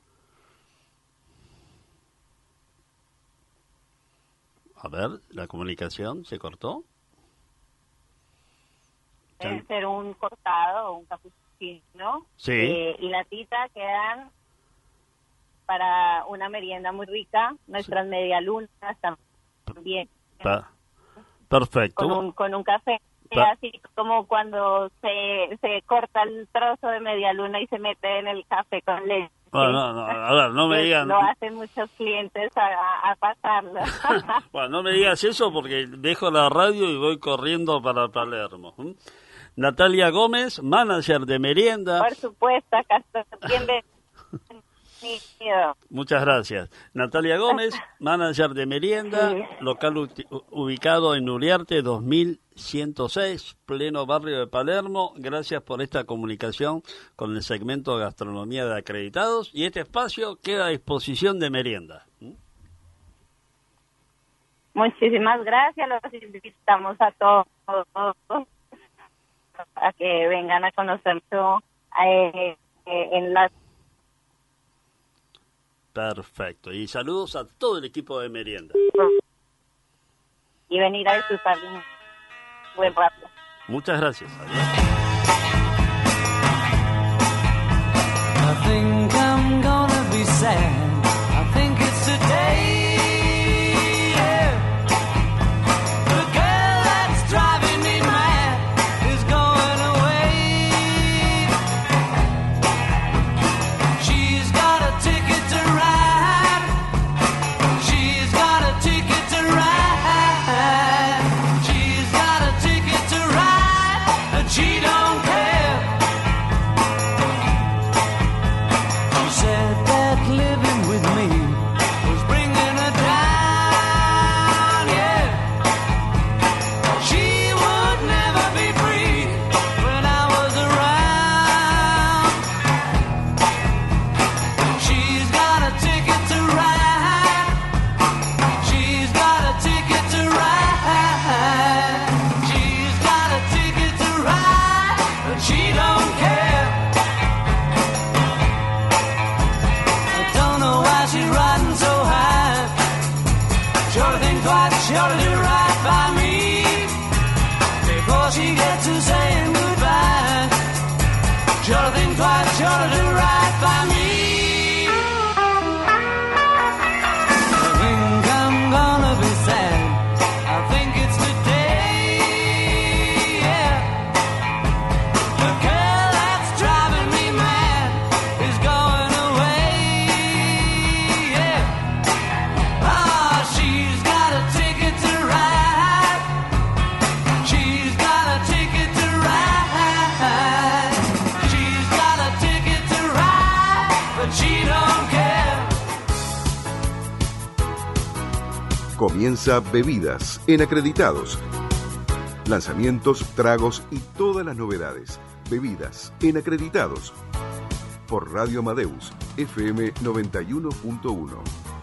A ver, la comunicación se cortó. Debe ser un cortado o un capuchino. Sí. Eh, y la tita quedan para una merienda muy rica. Nuestras medialunas también. Pa- Perfecto. Con un, con un café. Pa- Así como cuando se, se corta el trozo de medialuna y se mete en el café con leche. Bueno, no, no, a ver, no me Pues digan... Lo hacen muchos clientes a, a pasarlo. Bueno, no me digas eso porque dejo la radio y voy corriendo para Palermo. ¿Mm? Natalia Gómez, manager de merienda. Por supuesto, acá estoy. Bienvenido. Muchas gracias. Natalia Gómez, manager de merienda, Sí. local uti- ubicado en Uriarte dos mil ciento seis, pleno barrio de Palermo. Gracias por esta comunicación con el segmento de gastronomía de acreditados, y este espacio queda a disposición de merienda. ¿Mm? Muchísimas gracias. Los invitamos a todos a que vengan a conocer eh, eh, en la... Perfecto. Y saludos a todo el equipo de merienda. y venir a disfrutar de un buen rato. Muchas gracias. Adiós. I think I'm gonna be sad. I think it's today. Yeah. The girl that's driving me mad is going away. She's got a ticket to ride. She's got a ticket to ride. She's got a ticket to ride, and she don't care. She said that living with me was bringing her down, yeah. She would never be free when I was around. She's got a ticket to ride. She's got a ticket to ride. She's got a ticket to ride, but she don't care. I don't know why she's riding so high. Sure think twice, sure to do right by me before she gets to saying goodbye. Sure think twice, sure to do right by me. I think I'm gonna be sad. I think it's today, yeah. The girl that's driving me mad is going away, yeah. Ah, she's got a ticket to ride. Comienza Bebidas en Acreditados. Lanzamientos, tragos y todas las novedades. Bebidas en Acreditados. Por Radio Amadeus, F M noventa y uno punto uno.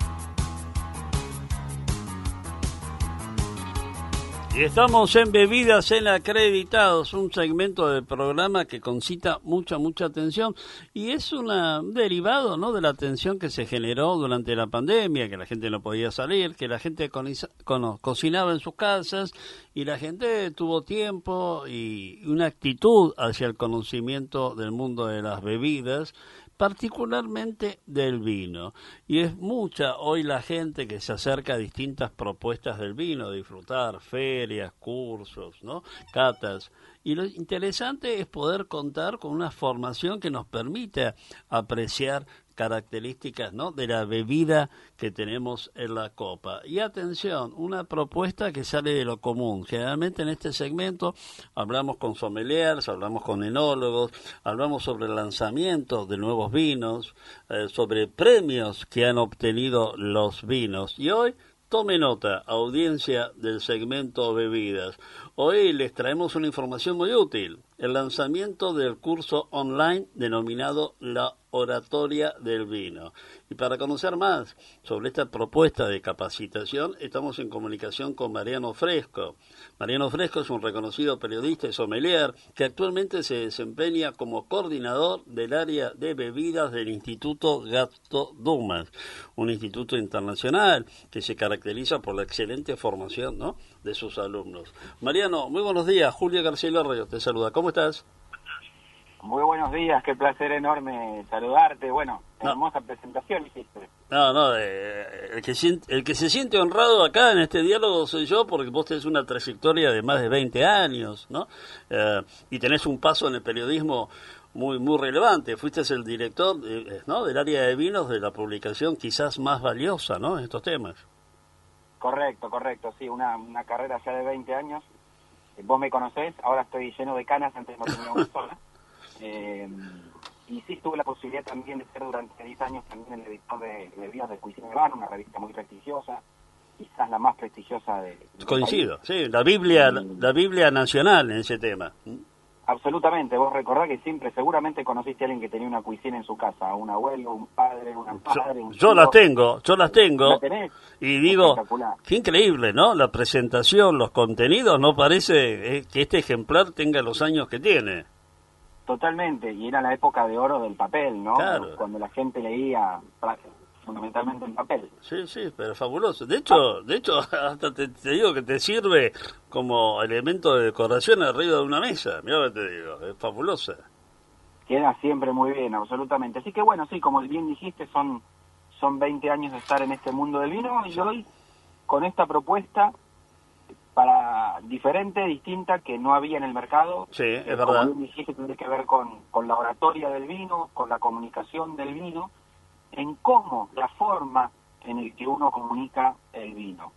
Y estamos en Bebidas en Acreditados, un segmento del programa que concita mucha, mucha atención y es una, un derivado, ¿no?, de la atención que se generó durante la pandemia, que la gente no podía salir, que la gente coniza, cono, cocinaba en sus casas y la gente tuvo tiempo y una actitud hacia el conocimiento del mundo de las bebidas, particularmente del vino. Y es mucha hoy la gente que se acerca a distintas propuestas del vino, disfrutar, ferias, cursos, ¿no?, catas. Y lo interesante es poder contar con una formación que nos permita apreciar características, ¿no?, de la bebida que tenemos en la copa. Y atención, una propuesta que sale de lo común. Generalmente en este segmento hablamos con sommeliers, hablamos con enólogos, hablamos sobre el lanzamiento de nuevos vinos, eh, sobre premios que han obtenido los vinos. Y hoy, tome nota, audiencia del segmento Bebidas. Hoy les traemos una información muy útil. El lanzamiento del curso online denominado La Oratoria del Vino. Y para conocer más sobre esta propuesta de capacitación, estamos en comunicación con Mariano Fresco. Mariano Fresco es un reconocido periodista y sommelier que actualmente se desempeña como coordinador del área de bebidas del Instituto Gato Dumas, un instituto internacional que se caracteriza por la excelente formación, ¿no?, de sus alumnos. Mariano, muy buenos días. Julio García Arroyo te saluda. ¿Cómo estás? Muy buenos días, qué placer enorme saludarte. Bueno, no. hermosa presentación hiciste. No, no, eh, el, que siente, el que se siente honrado acá en este diálogo soy yo, porque vos tenés una trayectoria de más de veinte años, ¿no? Eh, y tenés un paso en el periodismo muy muy relevante. Fuiste el director, eh, ¿no?, del área de vinos de la publicación quizás más valiosa, ¿no?, en estos temas. Correcto, correcto, sí, una, una carrera ya de veinte años. Vos me conocés, ahora estoy lleno de canas, antes no tenía una sola. Eh, y sí tuve la posibilidad también de ser durante diez años también el editor de bebidas de Cuisine Urbana, una revista muy prestigiosa, quizás la más prestigiosa de... de Coincido, sí, la Biblia, y, la, la Biblia nacional en ese tema. Absolutamente, vos recordás que siempre, seguramente conociste a alguien que tenía una cuisine en su casa, un abuelo, un padre, una madre, yo, un yo las tengo, yo las tengo, ¿La tenés? Y digo, qué increíble, ¿no?, la presentación, los contenidos, no parece eh, que este ejemplar tenga los años que tiene. Totalmente, y era la época de oro del papel, ¿no? Claro. Cuando la gente leía fundamentalmente en papel. Sí, sí, pero fabuloso. De hecho, de hecho hasta te, te digo que te sirve como elemento de decoración arriba de una mesa. Mirá lo que te digo, es fabulosa. Queda siempre muy bien, absolutamente. Así que bueno, sí, como bien dijiste, son, son veinte años de estar en este mundo del vino y hoy con esta propuesta para diferente, distinta, que no había en el mercado. Sí, es eh, verdad. Como bien dijiste, tiene que ver con, con la oratoria del vino, con la comunicación del vino, en cómo, la forma en el que uno comunica el vino.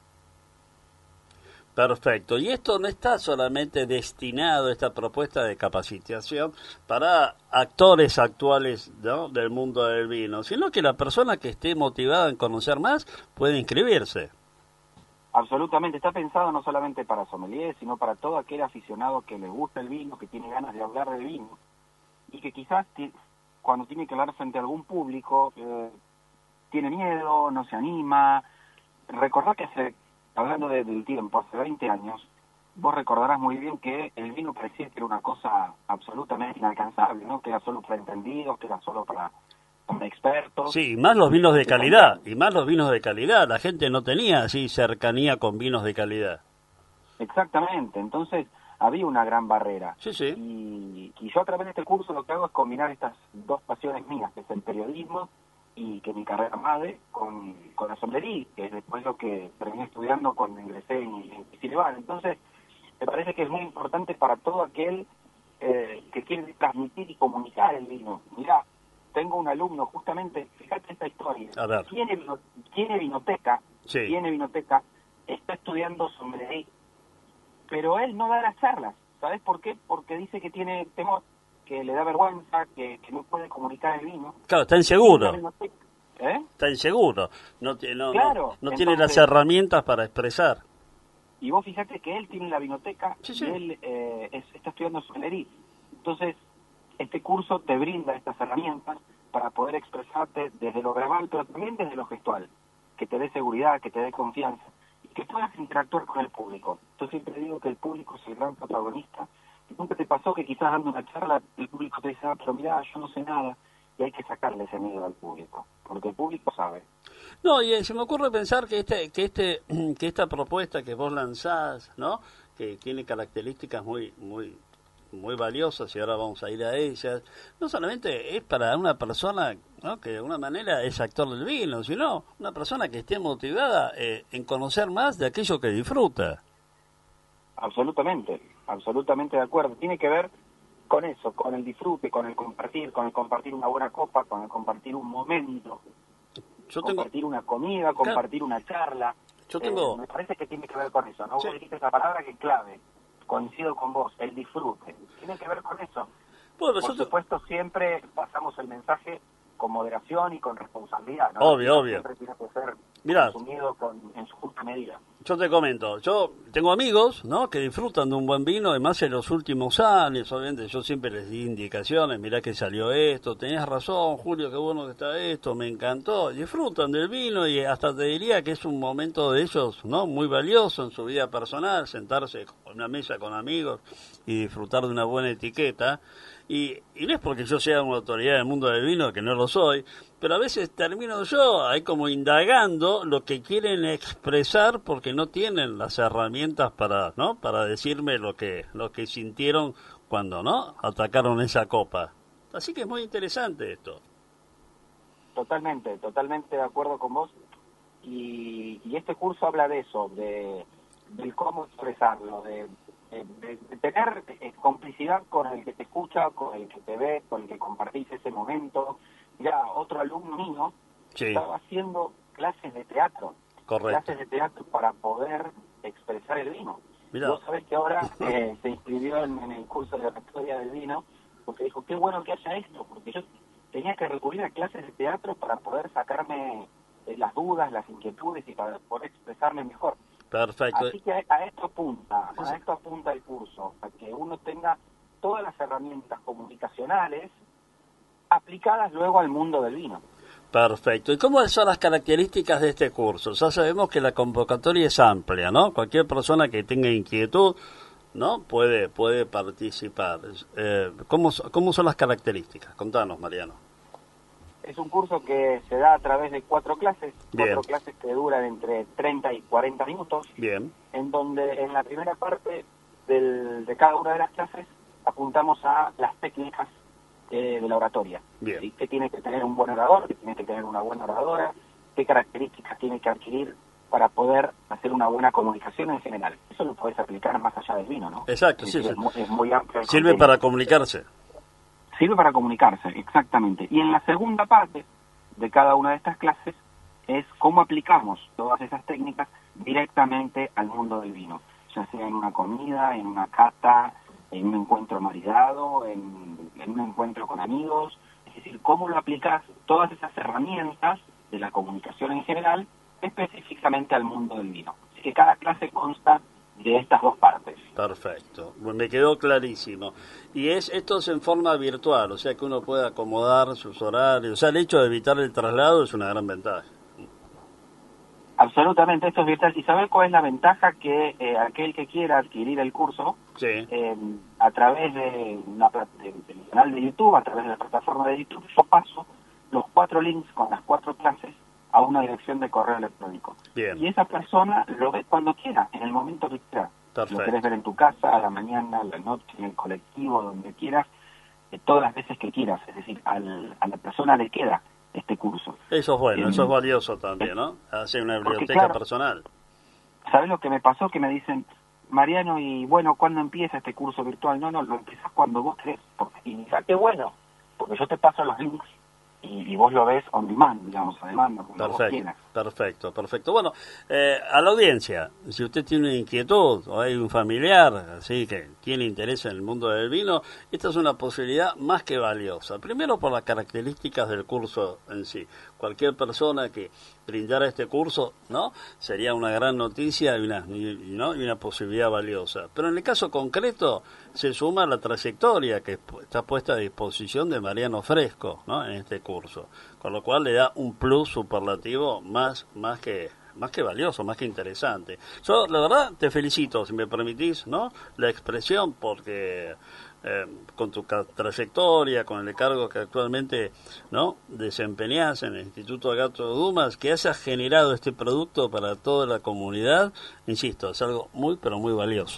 Perfecto. Y esto no está solamente destinado, esta propuesta de capacitación, para actores actuales, ¿no?, del mundo del vino, sino que la persona que esté motivada en conocer más puede inscribirse. Absolutamente, está pensado no solamente para sommeliers, sino para todo aquel aficionado que le gusta el vino, que tiene ganas de hablar de vino, y que quizás t- cuando tiene que hablar frente a algún público, eh, tiene miedo, no se anima. Recordá que hace, hablando de, del tiempo, hace veinte años, vos recordarás muy bien que el vino parecía que era una cosa absolutamente inalcanzable, ¿no?, que era solo para entendidos, que era solo para... para expertos. Sí, y más los vinos de calidad, y más los vinos de calidad. La gente no tenía así cercanía con vinos de calidad. Exactamente, entonces había una gran barrera. Sí, sí. Y, y yo a través de este curso lo que hago es combinar estas dos pasiones mías, que es el periodismo y que mi carrera madre, con, con la sommelería, que es después lo que terminé estudiando cuando ingresé en, en Cuisine Urbana. Entonces, me parece que es muy importante para todo aquel eh, que quiere transmitir y comunicar el vino. Mirá, tengo un alumno, justamente, fíjate esta historia, A ver. tiene, tiene vinoteca, Sí. tiene vinoteca, está estudiando sommelier, pero él no da las charlas. ¿Sabes por qué? Porque dice que tiene temor, que le da vergüenza, que, que no puede comunicar el vino. Claro, está inseguro. ¿Eh? está inseguro, no, tiene, no, Claro, no, no entonces, tiene las herramientas para expresar. Y vos fíjate que él tiene la vinoteca, Sí, sí. y él eh, es- está estudiando sommeliería. Entonces, este curso te brinda estas herramientas para poder expresarte desde lo verbal, pero también desde lo gestual, que te dé seguridad, que te dé confianza, y que puedas interactuar con el público. Yo siempre digo que el público es el gran protagonista. ¿Nunca te pasó que quizás dando una charla el público te dice, ah, pero mirá, yo no sé nada, y hay que sacarle ese miedo al público, porque el público sabe? No, y eh, se me ocurre pensar que este, que este, que esta propuesta que vos lanzás, ¿no? Que tiene características muy, muy, muy valiosas y ahora vamos a ir a ellas. No solamente es para una persona, ¿no? Que de alguna manera es actor del vino, sino una persona que esté motivada eh, en conocer más de aquello que disfruta. Absolutamente, absolutamente de acuerdo. Tiene que ver con eso, con el disfrute, con el compartir, con el compartir una buena copa, con el compartir un momento, Yo tengo, compartir una comida, compartir una charla. Yo tengo- Eh, me parece que tiene que ver con eso, ¿no? Sí. Vos dijiste esa palabra que es clave. Coincido con vos, el disfrute. Tiene que ver con eso. bueno, Por yo te- supuesto, siempre pasamos el mensaje con moderación y con responsabilidad, ¿no? Obvio, obvio. Siempre tiene que ser Mirá. consumido con, en su justa medida. Yo te comento, yo tengo amigos, ¿no? Que disfrutan de un buen vino, además en los últimos años, obviamente yo siempre les di indicaciones, mirá que salió esto, tenías razón, Julio, qué bueno que está esto, me encantó, disfrutan del vino y hasta te diría que es un momento de ellos, ¿no? Muy valioso en su vida personal, sentarse en una mesa con amigos y disfrutar de una buena etiqueta. Y, y no es porque yo sea una autoridad del mundo del vino, que no lo soy, pero a veces termino yo ahí como indagando lo que quieren expresar porque no tienen las herramientas para, ¿no? Para decirme lo que, lo que sintieron cuando, ¿no? Atacaron esa copa. Así que es muy interesante esto. Totalmente, totalmente de acuerdo con vos. Y, y este curso habla de eso, de del cómo expresarlo, de, de, de- de tener eh, complicidad con el que te escucha, con el que te ve, con el que compartís ese momento. Ya otro alumno mío Sí, estaba haciendo clases de teatro, correcto. clases de teatro para poder expresar el vino. Mirá. Vos sabés que ahora eh, se inscribió en, en el curso de oratoria del vino, porque dijo, qué bueno que haya esto, porque yo tenía que recurrir a clases de teatro para poder sacarme eh, las dudas, las inquietudes y para poder expresarme mejor. Perfecto. Así que a, a esto apunta, a esto apunta el curso, a que uno tenga todas las herramientas comunicacionales aplicadas luego al mundo del vino. Perfecto. ¿Y cómo son las características de este curso? Ya sabemos que la convocatoria es amplia, ¿no? Cualquier persona que tenga inquietud, ¿no? Puede puede participar. Eh, ¿cómo, so- ¿Cómo son las características? Contanos, Mariano. Es un curso que se da a través de cuatro clases, Bien. cuatro clases que duran entre treinta y cuarenta minutos, Bien. en donde en la primera parte del- de cada una de las clases apuntamos a las técnicas eh, de la oratoria. Bien. ¿Sí? Que tiene que tener un buen orador, que tiene que tener una buena oradora, qué características tiene que adquirir para poder hacer una buena comunicación en general. Eso lo podés aplicar más allá del vino, ¿no? Exacto, Es sí, decir, sí. Es, muy, es muy amplio el Sirve contenido. para comunicarse. Sirve para comunicarse, exactamente. Y en la segunda parte de cada una de estas clases es cómo aplicamos todas esas técnicas directamente al mundo del vino, ya sea en una comida, en una cata, en un encuentro maridado, en, en un encuentro con amigos. Es decir, cómo lo aplicas todas esas herramientas de la comunicación en general específicamente al mundo del vino. Así que cada clase consta de estas dos partes. Perfecto. Bueno, me quedó clarísimo. Y es esto es en forma virtual, o sea que uno puede acomodar sus horarios. O sea, el hecho de evitar el traslado es una gran ventaja. Absolutamente, esto es virtual. ¿Y sabes cuál es la ventaja? Que eh, aquel que quiera adquirir el curso, Sí. eh, a través de una, pla- de- del canal de YouTube, a través de la plataforma de YouTube, yo paso los cuatro links con las cuatro clases a una dirección de correo electrónico. Bien. Y esa persona lo ve cuando quiera, en el momento que quiera. Perfecto. Lo querés ver en tu casa, a la mañana, a la noche, en el colectivo, donde quieras, eh, todas las veces que quieras. Es decir, al, a la persona le queda este curso. Eso es bueno, Eh, eso es valioso también, ¿no? Hacer una porque, biblioteca claro, personal. ¿Sabes lo que me pasó? Que me dicen, Mariano, y bueno, ¿cuándo empieza este curso virtual? No, no, lo empezás cuando vos querés. Porque, y mira, qué bueno, porque yo te paso los links y, y vos lo ves on demand, digamos, a demanda, cuando vos Perfecto. quieras. Perfecto, perfecto. Bueno, eh, a la audiencia, si usted tiene una inquietud o hay un familiar así que tiene interés en el mundo del vino, esta es una posibilidad más que valiosa. Primero por las características del curso en sí. Cualquier persona que brindara este curso, ¿no? Sería una gran noticia y una, y, ¿no? y una posibilidad valiosa. Pero en el caso concreto se suma la trayectoria que está puesta a disposición de Mariano Fresco, ¿no? En este curso, con lo cual le da un plus superlativo más más que más que valioso, más que interesante. Yo la verdad te felicito, si me permitís, ¿no? La expresión, porque eh, con tu trayectoria, con el cargo que actualmente, ¿no? desempeñás en el Instituto Agato Dumas, que hayas generado este producto para toda la comunidad, insisto, es algo muy pero muy valioso.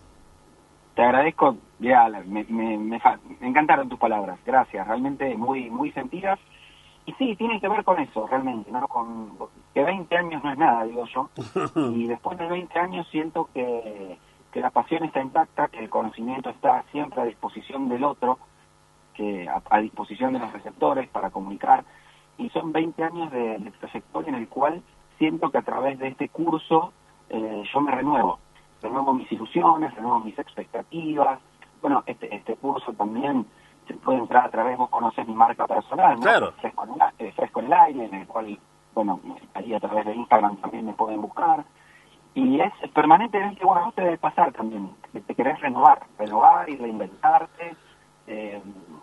Te agradezco, ya, me, me, me, me encantaron tus palabras, gracias, realmente muy muy sentidas. Y sí, tiene que ver con eso, realmente, ¿no? Con que veinte años no es nada, digo yo. Y después de veinte años siento que, que la pasión está intacta, que el conocimiento está siempre a disposición del otro, que a, a disposición de los receptores para comunicar. Y son veinte años de, de trayectoria en el cual siento que a través de este curso eh, yo me renuevo. Renuevo mis ilusiones, renuevo mis expectativas. Bueno, este, este curso también se puede entrar a través, vos conocés mi marca personal, ¿no? Claro. Fresco en, el, eh, Fresco en el aire, en el cual, bueno, ahí a través de Instagram también me pueden buscar. Y es permanentemente, bueno, vos te debe pasar también, que te querés renovar, renovar y reinventarte. Eh,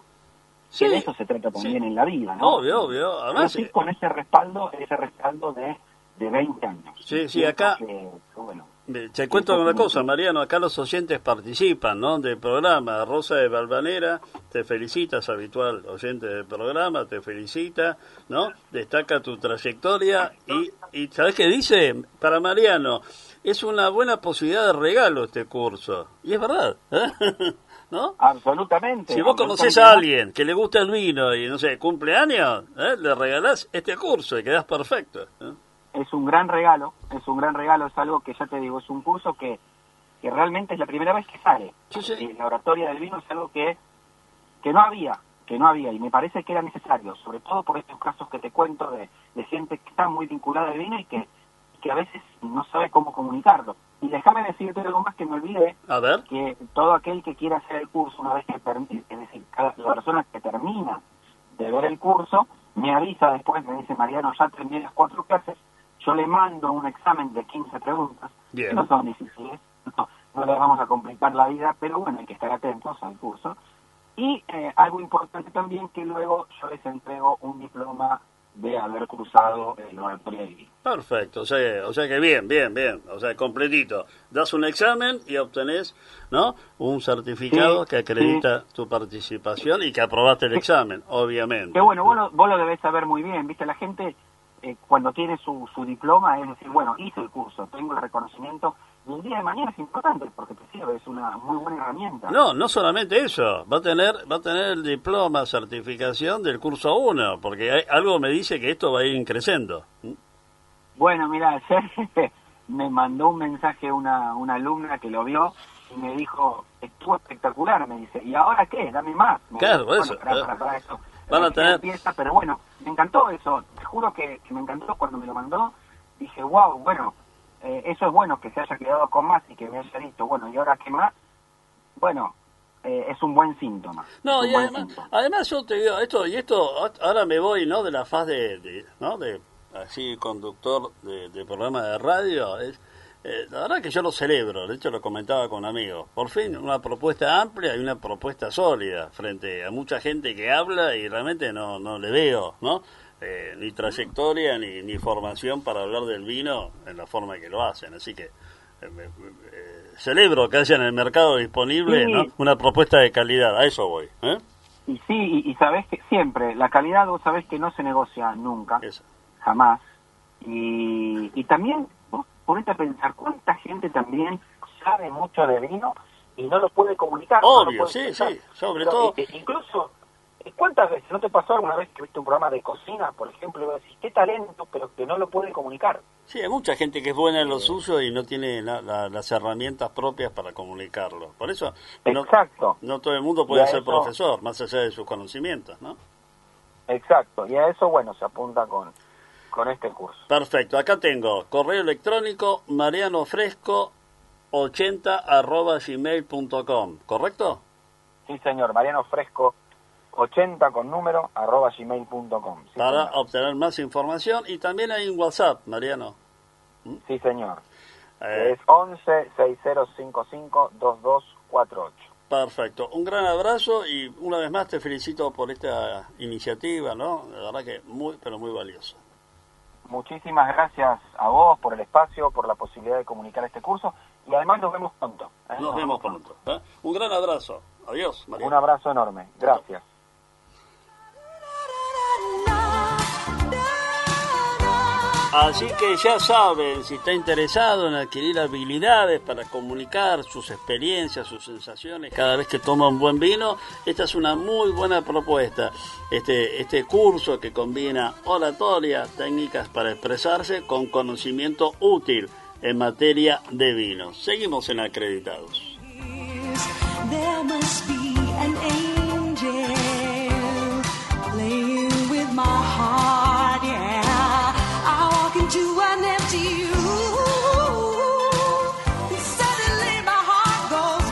sí, que de eso se trata también sí. en la vida, ¿no? Obvio, obvio. Además, sí, con ese respaldo, ese respaldo de, de veinte años. Sí, sí, acá... Que, bueno, te cuento una cosa, Mariano, acá los oyentes participan, ¿no? Del programa. Rosa de Valvanera te felicita, es habitual oyente del programa, te felicita, ¿no? Destaca tu trayectoria y, y ¿sabes qué dice? Para Mariano, es una buena posibilidad de regalo este curso. Y es verdad, ¿eh? ¿No? Absolutamente. Si vos absolutamente conocés a alguien que le gusta el vino y, no sé, cumpleaños, ¿eh? Le regalás este curso y quedás perfecto, ¿eh? Es un gran regalo, es un gran regalo, es algo que ya te digo, es un curso que, que realmente es la primera vez que sale. Sí, sí. La oratoria del vino es algo que, que no había, que no había, y me parece que era necesario, sobre todo por estos casos que te cuento de, de gente que está muy vinculada al vino y que, que a veces no sabe cómo comunicarlo. Y déjame decirte algo más que me olvidé, a ver, que todo aquel que quiera hacer el curso, una vez que termine, es decir, cada, la persona que termina de ver el curso, me avisa después, me dice, Mariano, ya terminé las cuatro clases, yo le mando un examen de quince preguntas, bien, que no son difíciles, no, no les vamos a complicar la vida, pero bueno, hay que estar atentos al curso. Y eh, algo importante también, que luego yo les entrego un diploma de haber cruzado el oratorio del vino. Perfecto, o sea, o sea que bien, bien, bien, o sea, completito. Das un examen y obtenés, ¿no? Un certificado Sí, que acredita sí. tu participación y que aprobaste el Sí. examen, obviamente. Que bueno, vos lo, vos lo debés saber muy bien, ¿viste? La gente... Eh, cuando tiene su, su diploma, es decir, bueno, hice el curso, tengo el reconocimiento, y el día de mañana es importante porque te sirve, es una muy buena herramienta. No, no solamente eso, va a tener va a tener el diploma, certificación del curso uno, porque hay, algo me dice que esto va a ir creciendo. Bueno, mira, ayer me mandó un mensaje una, una alumna que lo vio y me dijo, estuvo espectacular, me dice, ¿y ahora qué? Dame más. Me Claro, dice, eso. Bueno, para, para, para eso. Van a tener... Empieza, pero bueno, me encantó eso, te juro que, que me encantó cuando me lo mandó, dije, wow, bueno, eh, eso es bueno que se haya quedado con más y que me haya dicho, bueno, ¿y ahora qué más? Bueno, eh, es un buen síntoma. No, y además, además yo te digo, esto, y esto, ahora me voy, ¿no? De la faz de, de ¿no? De, así, conductor de, de programa de radio, es... Eh, la verdad que yo lo celebro, de hecho lo comentaba con amigos. Por fin, una propuesta amplia y una propuesta sólida frente a mucha gente que habla y realmente no, no le veo, ¿no? Eh, ni trayectoria ni, ni formación para hablar del vino en la forma que lo hacen. Así que eh, eh, celebro que haya en el mercado disponible, sí, ¿no? Una propuesta de calidad, a eso voy. ¿eh? Y sí, y, y sabés que siempre, la calidad vos sabés que no se negocia nunca, eso. Jamás. Y, y también... ponete a pensar cuánta gente también sabe mucho de vino y no lo puede comunicar. Obvio, no lo sí, pensar. sí, sobre Pero, todo... eh, incluso, ¿cuántas veces no te pasó alguna vez que viste un programa de cocina, por ejemplo, y vos decís, qué talento, pero que no lo puede comunicar? Sí, hay mucha gente que es buena en lo suyo y no tiene la, la, las herramientas propias para comunicarlo. Por eso no, Exacto. no todo el mundo puede ser eso, profesor, más allá de sus conocimientos, ¿no? Exacto, y a eso, bueno, se apunta con... con este curso. Perfecto, acá tengo correo electrónico marianofresco ochenta arroba gmail punto com, ¿correcto? Sí, señor, marianofresco ochenta con número arroba gmail punto com. Sí, para señor. obtener más información, y también hay un WhatsApp, Mariano. Sí, señor. Eh, Es once sesenta cincuenta y cinco veintidós cuarenta y ocho. Perfecto, un gran abrazo y una vez más te felicito por esta iniciativa, ¿no? La verdad que muy, pero muy valiosa. Muchísimas gracias a vos por el espacio, por la posibilidad de comunicar este curso, y además nos vemos pronto. ¿eh? Nos vemos pronto. ¿eh? Un gran abrazo. Adiós, Mariano. Un abrazo enorme. Gracias. Así que ya saben, si está interesado en adquirir habilidades para comunicar sus experiencias, sus sensaciones cada vez que toma un buen vino, esta es una muy buena propuesta. Este, este curso que combina oratoria, técnicas para expresarse con conocimiento útil en materia de vino. Seguimos en Acreditados. There must be an angel playing with my heart, yeah. I walk into an empty room, and suddenly my heart goes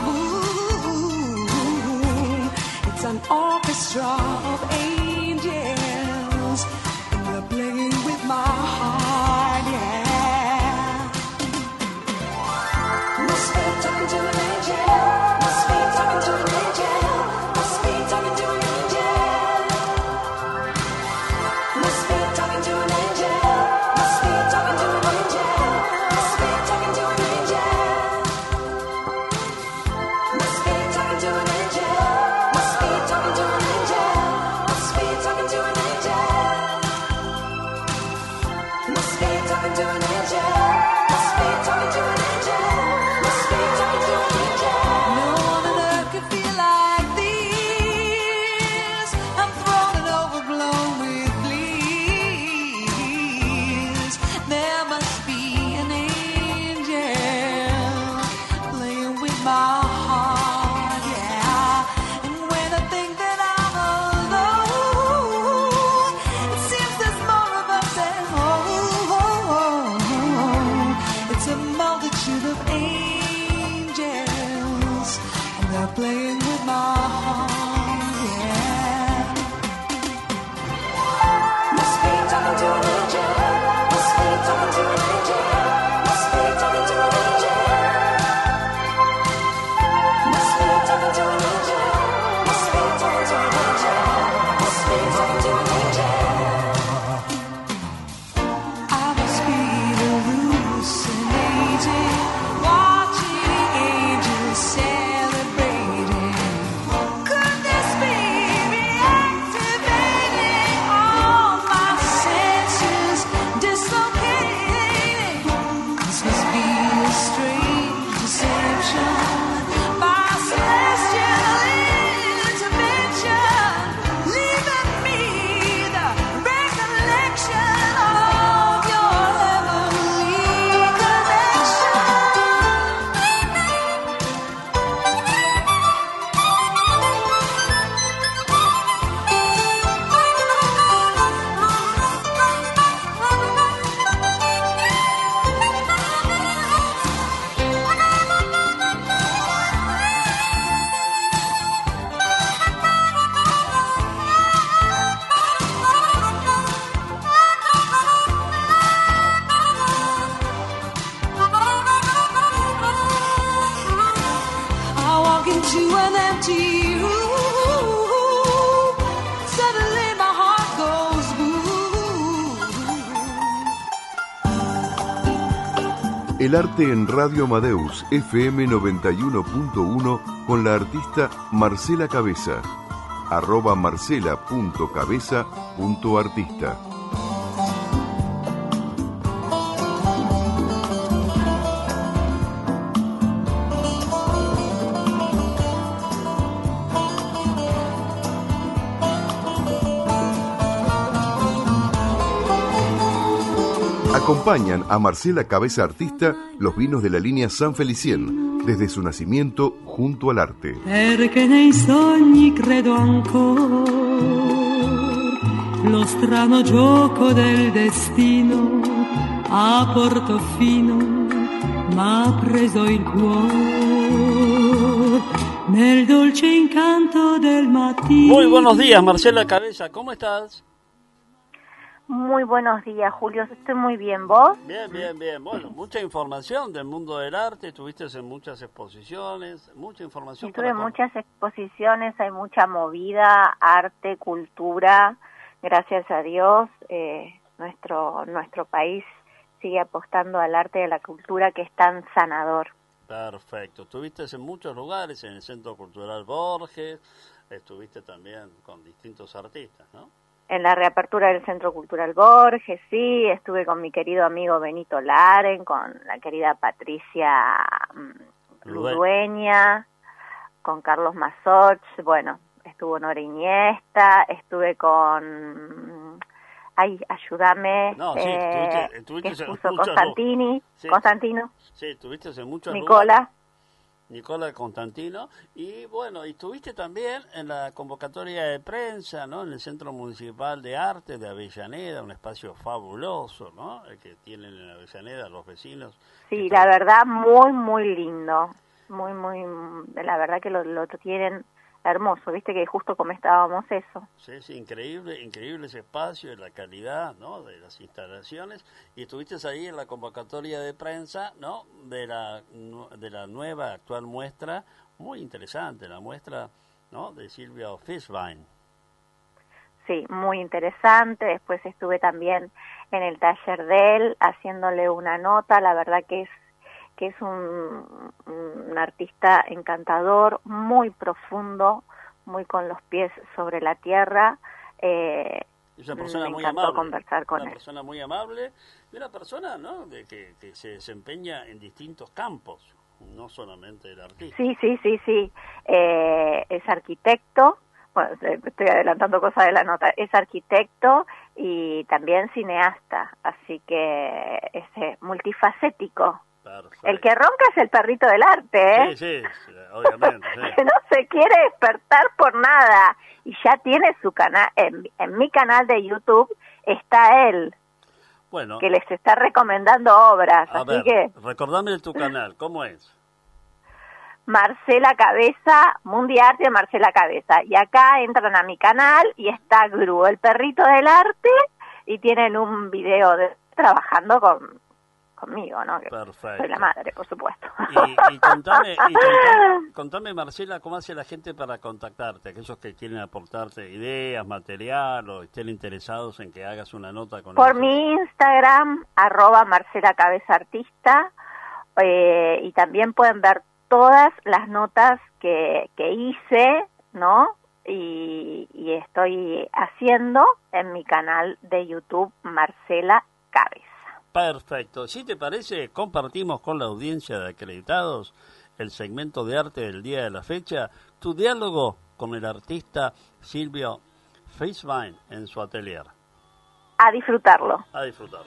boom. It's an orchestra of angels, and they're playing with my heart, yeah. Must be talking to an angel. Must be talking to an angel. Must be talking to an angel. Must be talking to an angel. Must be talking to an angel. Must be talking to an angel. Must be talking to an angel. Must be talking to an angel. Must be talking to an angel. Must be talking to an angel. Must be talking to an angel. Must be talking to an angel. No one on earth could feel like this. I'm thrown and overblown with bliss. There must be an angel playing with my heart, yeah. And when I think that I'm alone, it seems there's more of us at home. It's a multitude of angels, and they're playing with my heart, yeah. Must be talking to an angel. Must be talking to an angel. Must be talking to an angel. Must be talking to an angel. Must be talking to an angel. Must be talking to an angel. I must be hallucinating, watching angels celebrating. Could this be me activating all my senses, dislocating? This must be a strange deception by celestial intervention, leaving me the recollection of your heavenly connection. I walk into an empty room, suddenly my heart goes boom. El arte en Radio Amadeus F M noventa y uno punto uno con la artista Marcela Cabeza. Arroba marcela punto cabeza punto artista. Acompañan a Marcela Cabeza Artista los vinos de la línea San Felicien, desde su nacimiento junto al arte. Perché nei sogni credo ancora, lo Lo strano gioco del destino a Portofino m'ha preso il cuore nel dolce incanto del mattino. Muy buenos días, Marcela Cabeza, ¿cómo estás? Muy buenos días, Julio, estoy muy bien, ¿vos? Bien, bien, bien. Bueno, mucha información del mundo del arte, estuviste en muchas exposiciones, mucha información. Estuve en muchas exposiciones, hay mucha movida, arte, cultura, gracias a Dios, eh, nuestro nuestro país sigue apostando al arte y a la cultura, que es tan sanador. Perfecto, estuviste en muchos lugares, en el Centro Cultural Borges, estuviste también con distintos artistas, ¿no? En la reapertura del Centro Cultural Borges, sí, estuve con mi querido amigo Benito Laren, con la querida Patricia Ludueña, con Carlos Masoch, bueno, estuvo Nora Iniesta, estuve con, ay, ayúdame, no, sí, eh, estuviste, estuviste que expuso Constantini, sí, Constantino, sí, estuviste en muchos Nicola. lugares. Nicola Constantino, y bueno, y estuviste también en la convocatoria de prensa, ¿no? En el Centro Municipal de Arte de Avellaneda, un espacio fabuloso, ¿no? El que tienen en Avellaneda los vecinos. Sí, la verdad, muy, muy lindo, muy, muy, la verdad que lo, lo tienen hermoso, viste que justo como estábamos eso. Sí, sí, increíble, increíble ese espacio y la calidad, ¿no? De las instalaciones, y estuviste ahí en la convocatoria de prensa, ¿no? De la de la nueva actual muestra, muy interesante, la muestra, ¿no? De Silvia Fishbein. Sí, muy interesante. Después estuve también en el taller de él haciéndole una nota, la verdad que es que es un, un artista encantador, muy profundo, muy con los pies sobre la tierra. Eh, es una persona me muy encantó amable, conversar con una él. persona muy amable, y una persona, ¿no? De que, que se desempeña en distintos campos, no solamente el artista. Sí, sí, sí, sí. Eh, es arquitecto, bueno, estoy adelantando cosas de la nota, es arquitecto y también cineasta, así que es eh, multifacético. Perfecto. El que ronca es el perrito del arte, ¿eh? Sí, sí, obviamente. Sí. Que no se quiere despertar por nada. Y ya tiene su canal, en, en mi canal de YouTube está él, bueno, que les está recomendando obras. A así ver, que recordame tu canal, ¿cómo es? Marcela Cabeza, Mundiarte Marcela Cabeza. Y acá entran a mi canal y está Gru, el perrito del arte, y tienen un video de trabajando con... conmigo, ¿no? Que perfecto. Soy la madre, por supuesto. Y, y, contame, y contame, contame, Marcela, ¿cómo hace la gente para contactarte? Aquellos que quieren aportarte ideas, material, o estén interesados en que hagas una nota con Por ellos. mi Instagram, arroba Marcela Cabeza Artista, eh, y también pueden ver todas las notas que, que hice, ¿no? Y, y estoy haciendo en mi canal de YouTube, Marcela Cabeza. Perfecto. Si te parece, compartimos con la audiencia de acreditados el segmento de arte del día de la fecha, tu diálogo con el artista Silvio Fishbein en su atelier. A disfrutarlo. A disfrutarlo.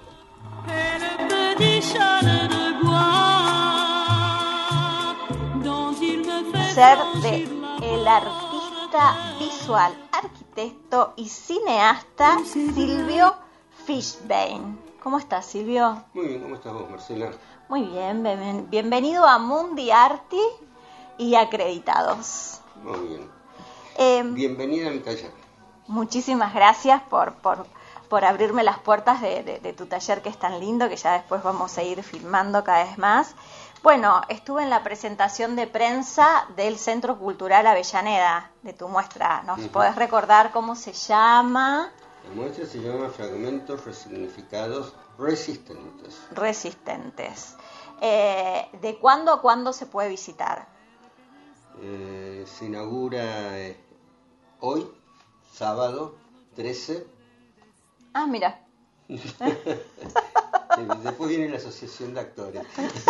Ser de el artista visual, arquitecto y cineasta Silvio Fishbein. ¿Cómo estás, Silvio? Muy bien, ¿cómo estás vos, Marcela? Muy bien, bien bienvenido a Mundiarte y Acreditados. Muy bien. Eh, Bienvenida a mi taller. Muchísimas gracias por, por, por abrirme las puertas de, de, de tu taller, que es tan lindo, que ya después vamos a ir filmando cada vez más. Bueno, estuve en la presentación de prensa del Centro Cultural Avellaneda, de tu muestra. ¿Nos uh-huh. podés recordar cómo se llama? La muestra se llama Fragmentos Resignificados Resistentes. Resistentes. Eh, ¿De cuándo a cuándo se puede visitar? Eh, se inaugura eh, hoy, sábado trece. Ah, mira. Después viene la Asociación de Actores.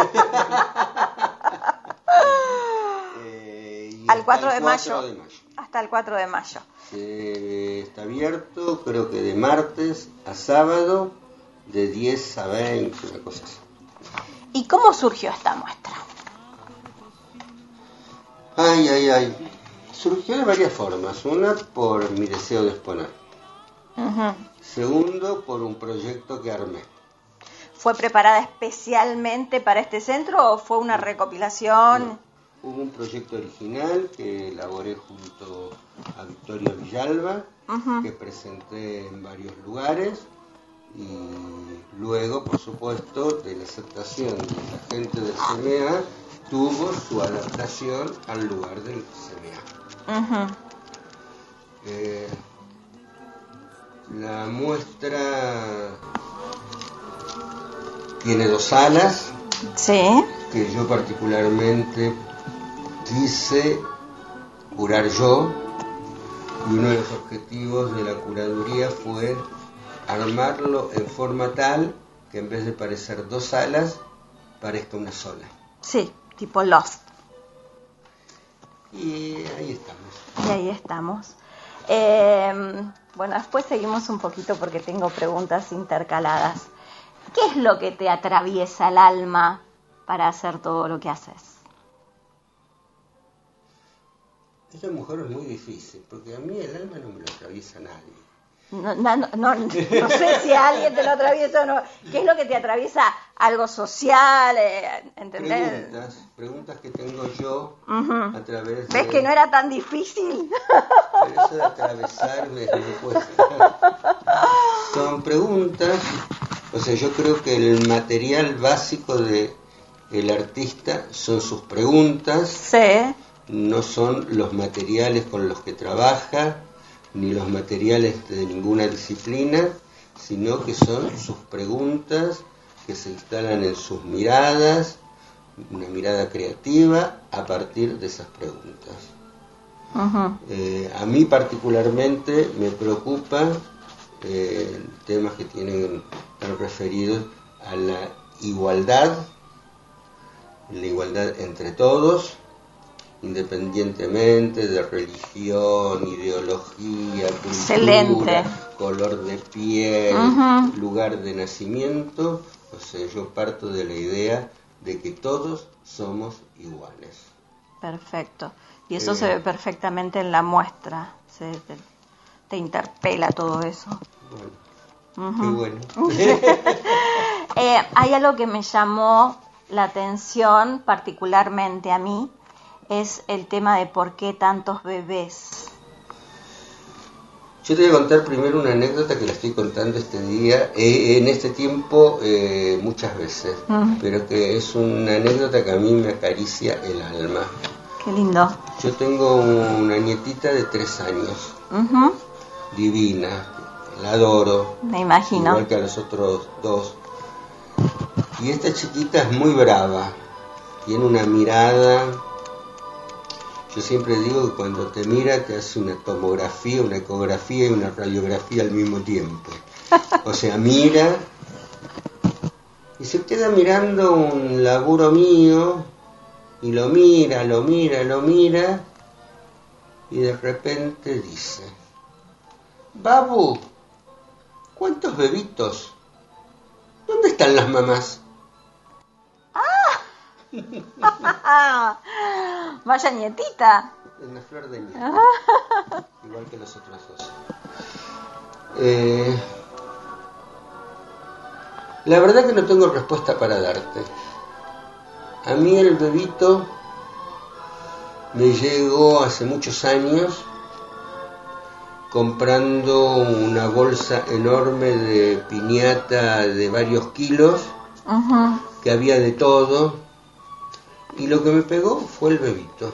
eh, Al cuatro de mayo. de mayo. Hasta el cuatro de mayo. Se está abierto, creo que de martes a sábado, de diez a veinte, una cosa así. ¿Y cómo surgió esta muestra? Ay, ay, ay. Surgió de varias formas. Una, por mi deseo de exponer. Uh-huh. Segundo, por un proyecto que armé. ¿Fue preparada especialmente para este centro o fue una recopilación? No. Hubo un proyecto original que elaboré junto a Victoria Villalba, uh-huh. que presenté en varios lugares, y luego, por supuesto, de la aceptación de la gente del C M A, tuvo su adaptación al lugar del C M A. Uh-huh. Eh, la muestra tiene dos salas, sí, que yo particularmente quise curar yo, y uno de los objetivos de la curaduría fue armarlo en forma tal que en vez de parecer dos salas, parezca una sola. Sí, tipo Lost. Y ahí estamos. Y ahí estamos. Eh, bueno, después seguimos un poquito porque tengo preguntas intercaladas. ¿Qué es lo que te atraviesa el alma para hacer todo lo que haces? Esta mujer es muy difícil, porque a mí el alma no me lo atraviesa nadie. No, no, no, no, no sé si alguien te lo atraviesa o no. ¿Qué es lo que te atraviesa? ¿Algo social? Eh, ¿Entendés? Preguntas, preguntas que tengo yo uh-huh. a través de... ¿Ves que no era tan difícil? Pero eso de atravesarme me cuesta. Son preguntas, o sea, yo creo que el material básico de el artista son sus preguntas. Sí. No son los materiales con los que trabaja, ni los materiales de ninguna disciplina, sino que son sus preguntas que se instalan en sus miradas, una mirada creativa a partir de esas preguntas. Uh-huh. Eh, a mí particularmente me preocupan eh, temas que tienen están referidos a la igualdad, la igualdad entre todos, independientemente de religión, ideología, cultura, excelente, color de piel, uh-huh. lugar de nacimiento. O sea, yo parto de la idea de que todos somos iguales. Perfecto. Y eso eh, se ve perfectamente en la muestra. Se, te, te interpela todo eso. Bueno, uh-huh. Qué bueno. eh, hay algo que me llamó la atención, particularmente a mí, es el tema de por qué tantos bebés. Yo te voy a contar primero una anécdota que la estoy contando este día, eh, en este tiempo uh-huh. muchas veces, uh-huh. pero que es una anécdota que a mí me acaricia el alma. Qué lindo. Yo tengo una nietita de tres años, uh-huh. divina, la adoro. Me imagino. Igual que a los otros dos. Y esta chiquita es muy brava, tiene una mirada... Yo siempre digo que cuando te mira te hace una tomografía, una ecografía y una radiografía al mismo tiempo. O sea, mira y se queda mirando un laburo mío y lo mira, lo mira, lo mira y de repente dice: Babu, ¿cuántos bebitos? ¿Dónde están las mamás? Vaya nietita. Una flor de nieta. Igual que los otros dos. Eh, la verdad que no tengo respuesta para darte. A mí el bebito me llegó hace muchos años comprando una bolsa enorme de piñata de varios kilos, uh-huh. que había de todo. Y lo que me pegó fue el bebito.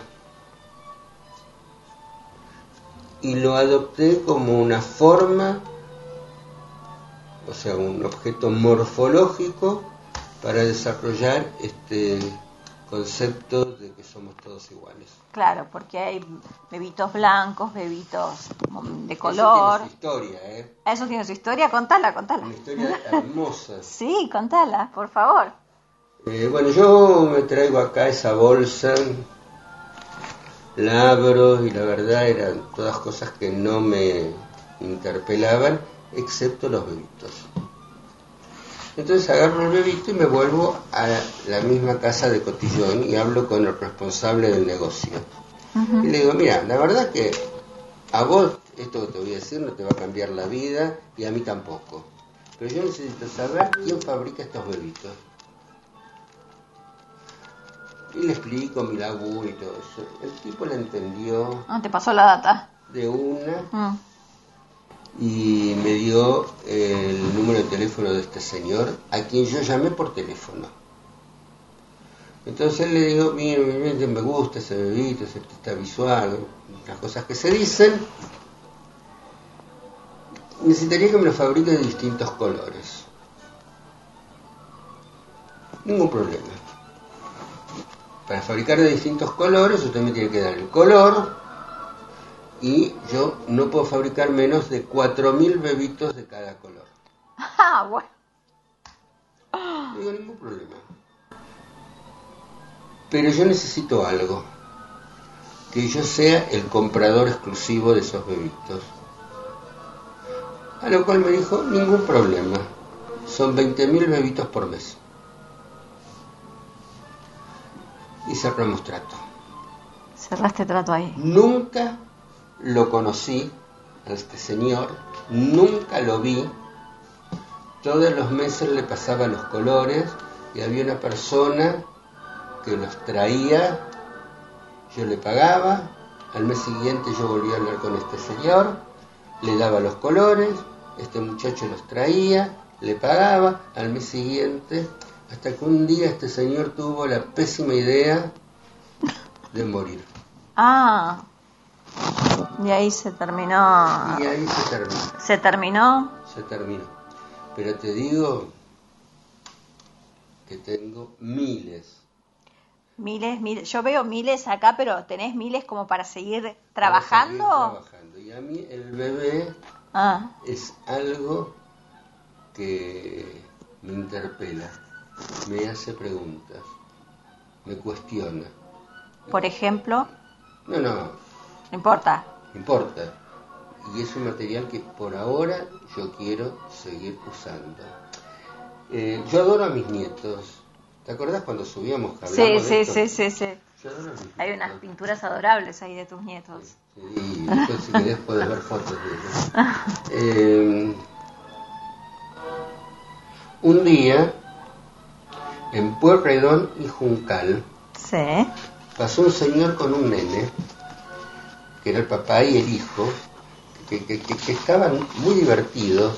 Y lo adopté como una forma, o sea, un objeto morfológico para desarrollar este concepto de que somos todos iguales. Claro, porque hay bebitos blancos, bebitos de color. Eso tiene su historia, ¿eh? Eso tiene su historia, contala, contala. Una historia hermosa. Sí, contala, por favor. Eh, bueno, yo me traigo acá esa bolsa, la abro y la verdad eran todas cosas que no me interpelaban, excepto los bebitos. Entonces agarro el bebito y me vuelvo a la misma casa de Cotillón y hablo con el responsable del negocio. Uh-huh. Y le digo: mira, la verdad que a vos esto que te voy a decir no te va a cambiar la vida y a mí tampoco. Pero yo necesito saber quién fabrica estos bebitos. Y le explico mi laburo y todo eso. El tipo le entendió. Ah, te pasó la data. De una. Mm. Y me dio el número de teléfono de este señor, a quien yo llamé por teléfono. Entonces le digo, mire, mire, me gusta ese bebito, ese artista visual, las cosas que se dicen. Necesitaría que me lo fabrique de distintos colores. Ningún problema. Para fabricar de distintos colores, usted me tiene que dar el color, y yo no puedo fabricar menos de cuatro mil bebitos de cada color. Ah, bueno. No digo ningún problema. Pero yo necesito algo. Que yo sea el comprador exclusivo de esos bebitos. A lo cual me dijo, ningún problema. Son veinte mil bebitos por mes. Y cerramos trato. Cerraste trato ahí. Nunca lo conocí a este señor, nunca lo vi. Todos los meses le pasaba los colores y había una persona que los traía, yo le pagaba, al mes siguiente yo volvía a hablar con este señor, le daba los colores, este muchacho los traía, le pagaba, al mes siguiente, hasta que un día este señor tuvo la pésima idea de morir. Ah, y ahí se terminó. Y ahí se terminó. ¿Se terminó? Se terminó. Pero te digo que tengo miles. Miles, miles. Yo veo miles acá, pero ¿tenés miles como para seguir trabajando? Para seguir trabajando. Y a mí el bebé ah. es algo que me interpela, me hace preguntas, me cuestiona. Por ejemplo. No, no. No importa. Importa. Y es un material que por ahora yo quiero seguir usando. Eh, yo adoro a mis nietos. ¿Te acordás cuando subíamos que hablamos sí, de sí, esto? sí, sí, sí. Yo adoro a mis Hay nietos. unas pinturas adorables ahí de tus nietos. Sí, y después si querés podés ver fotos de ellos. Eh, un día, en Pueyrredón y Juncal, sí. pasó un señor con un nene, que era el papá y el hijo, que, que, que, que estaban muy divertidos.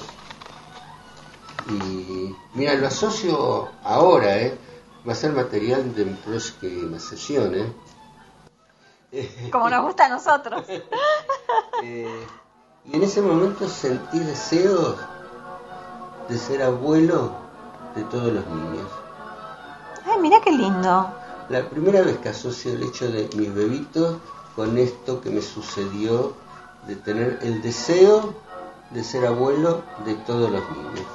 Y mira, lo asocio ahora, ¿eh? Va a ser material de mi próxima sesión, ¿eh? Como nos gusta a nosotros. eh, y en ese momento sentí deseos de ser abuelo de todos los niños. Ay, mira qué lindo. La primera vez que asocio el hecho de mis bebitos con esto que me sucedió de tener el deseo de ser abuelo de todos los niños.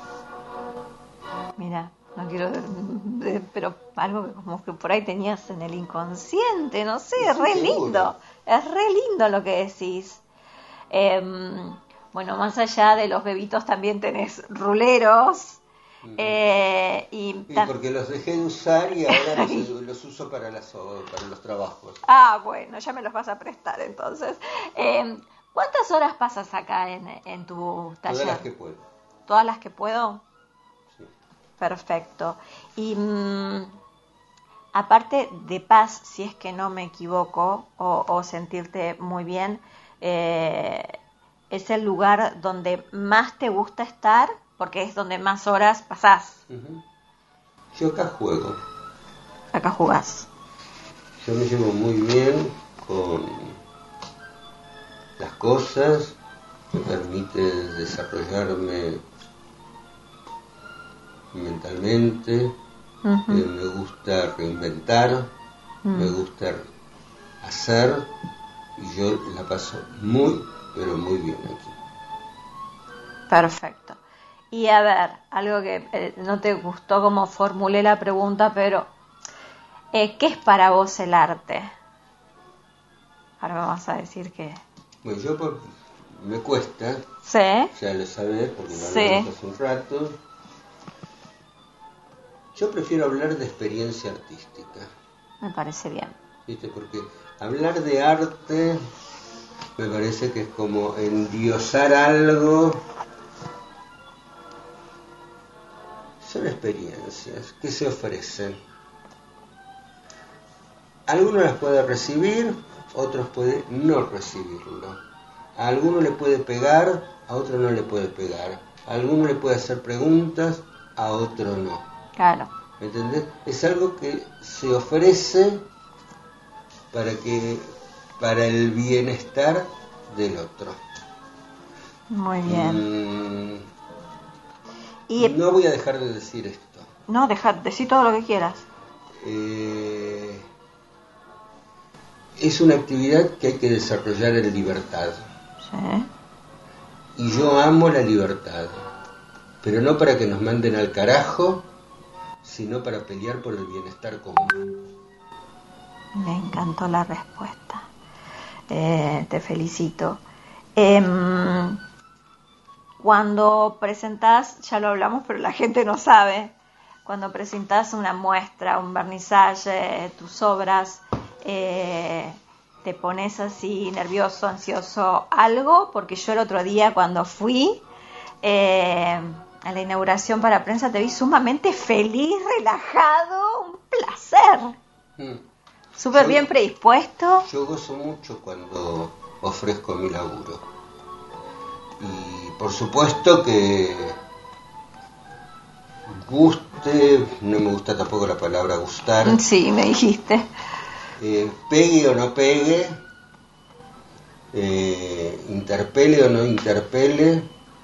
Mira, no quiero, pero algo que como que por ahí tenías en el inconsciente, no sé, es re lindo, es re lindo lo que decís. Eh, bueno, más allá de los bebitos también tenés ruleros. Eh, y, y porque los dejé de usar y ahora los, los uso para, las, para los trabajos. Ah, bueno, ya me los vas a prestar entonces. Eh, ¿Cuántas horas pasas acá en, en tu taller? Todas las que puedo. ¿Todas las que puedo? Sí. Perfecto. Y mmm, aparte de paz, si es que no me equivoco, o, o sentirte muy bien, eh, ¿es el lugar donde más te gusta estar? Porque es donde más horas pasás. Uh-huh. Yo acá juego. Acá jugás. Yo me llevo muy bien con las cosas, me permite desarrollarme mentalmente, uh-huh. eh, me gusta reinventar, uh-huh. me gusta hacer, y yo la paso muy, pero muy bien aquí. Perfecto. Y a ver, algo que eh, no te gustó como formulé la pregunta, pero eh, ¿qué es para vos el arte? Ahora me vas a decir que... Bueno, yo por, me cuesta, ¿sí? Ya lo sabés, porque lo sí. hablamos hace un rato. Yo prefiero hablar de experiencia artística. Me parece bien. ¿Viste? Porque hablar de arte me parece que es como endiosar algo. Son experiencias que se ofrecen. Algunos las puede recibir, otros puede no recibirlo. A alguno le puede pegar, a otro no le puede pegar. A alguno le puede hacer preguntas, a otro no. Claro. ¿Me entendés? Es algo que se ofrece para que para el bienestar del otro. Muy bien. Mm, y no voy a dejar de decir esto. No, deja, decí todo lo que quieras. Eh, es una actividad que hay que desarrollar en libertad. Sí. Y yo amo la libertad, pero no para que nos manden al carajo, sino para pelear por el bienestar común. Me encantó la respuesta. Eh, te felicito. Eh, cuando presentás, ya lo hablamos, pero la gente no sabe, cuando presentás una muestra, un vernizaje, tus obras, eh, te pones así nervioso, ansioso, algo, porque yo el otro día cuando fui eh, a la inauguración para prensa te vi sumamente feliz, relajado, un placer. Mm. Súper Yo- bien predispuesto. Yo gozo mucho cuando ofrezco mi laburo. Y por supuesto que guste, no me gusta tampoco la palabra gustar, Sí, me dijiste. eh, pegue o no pegue, eh, interpele o no interpele,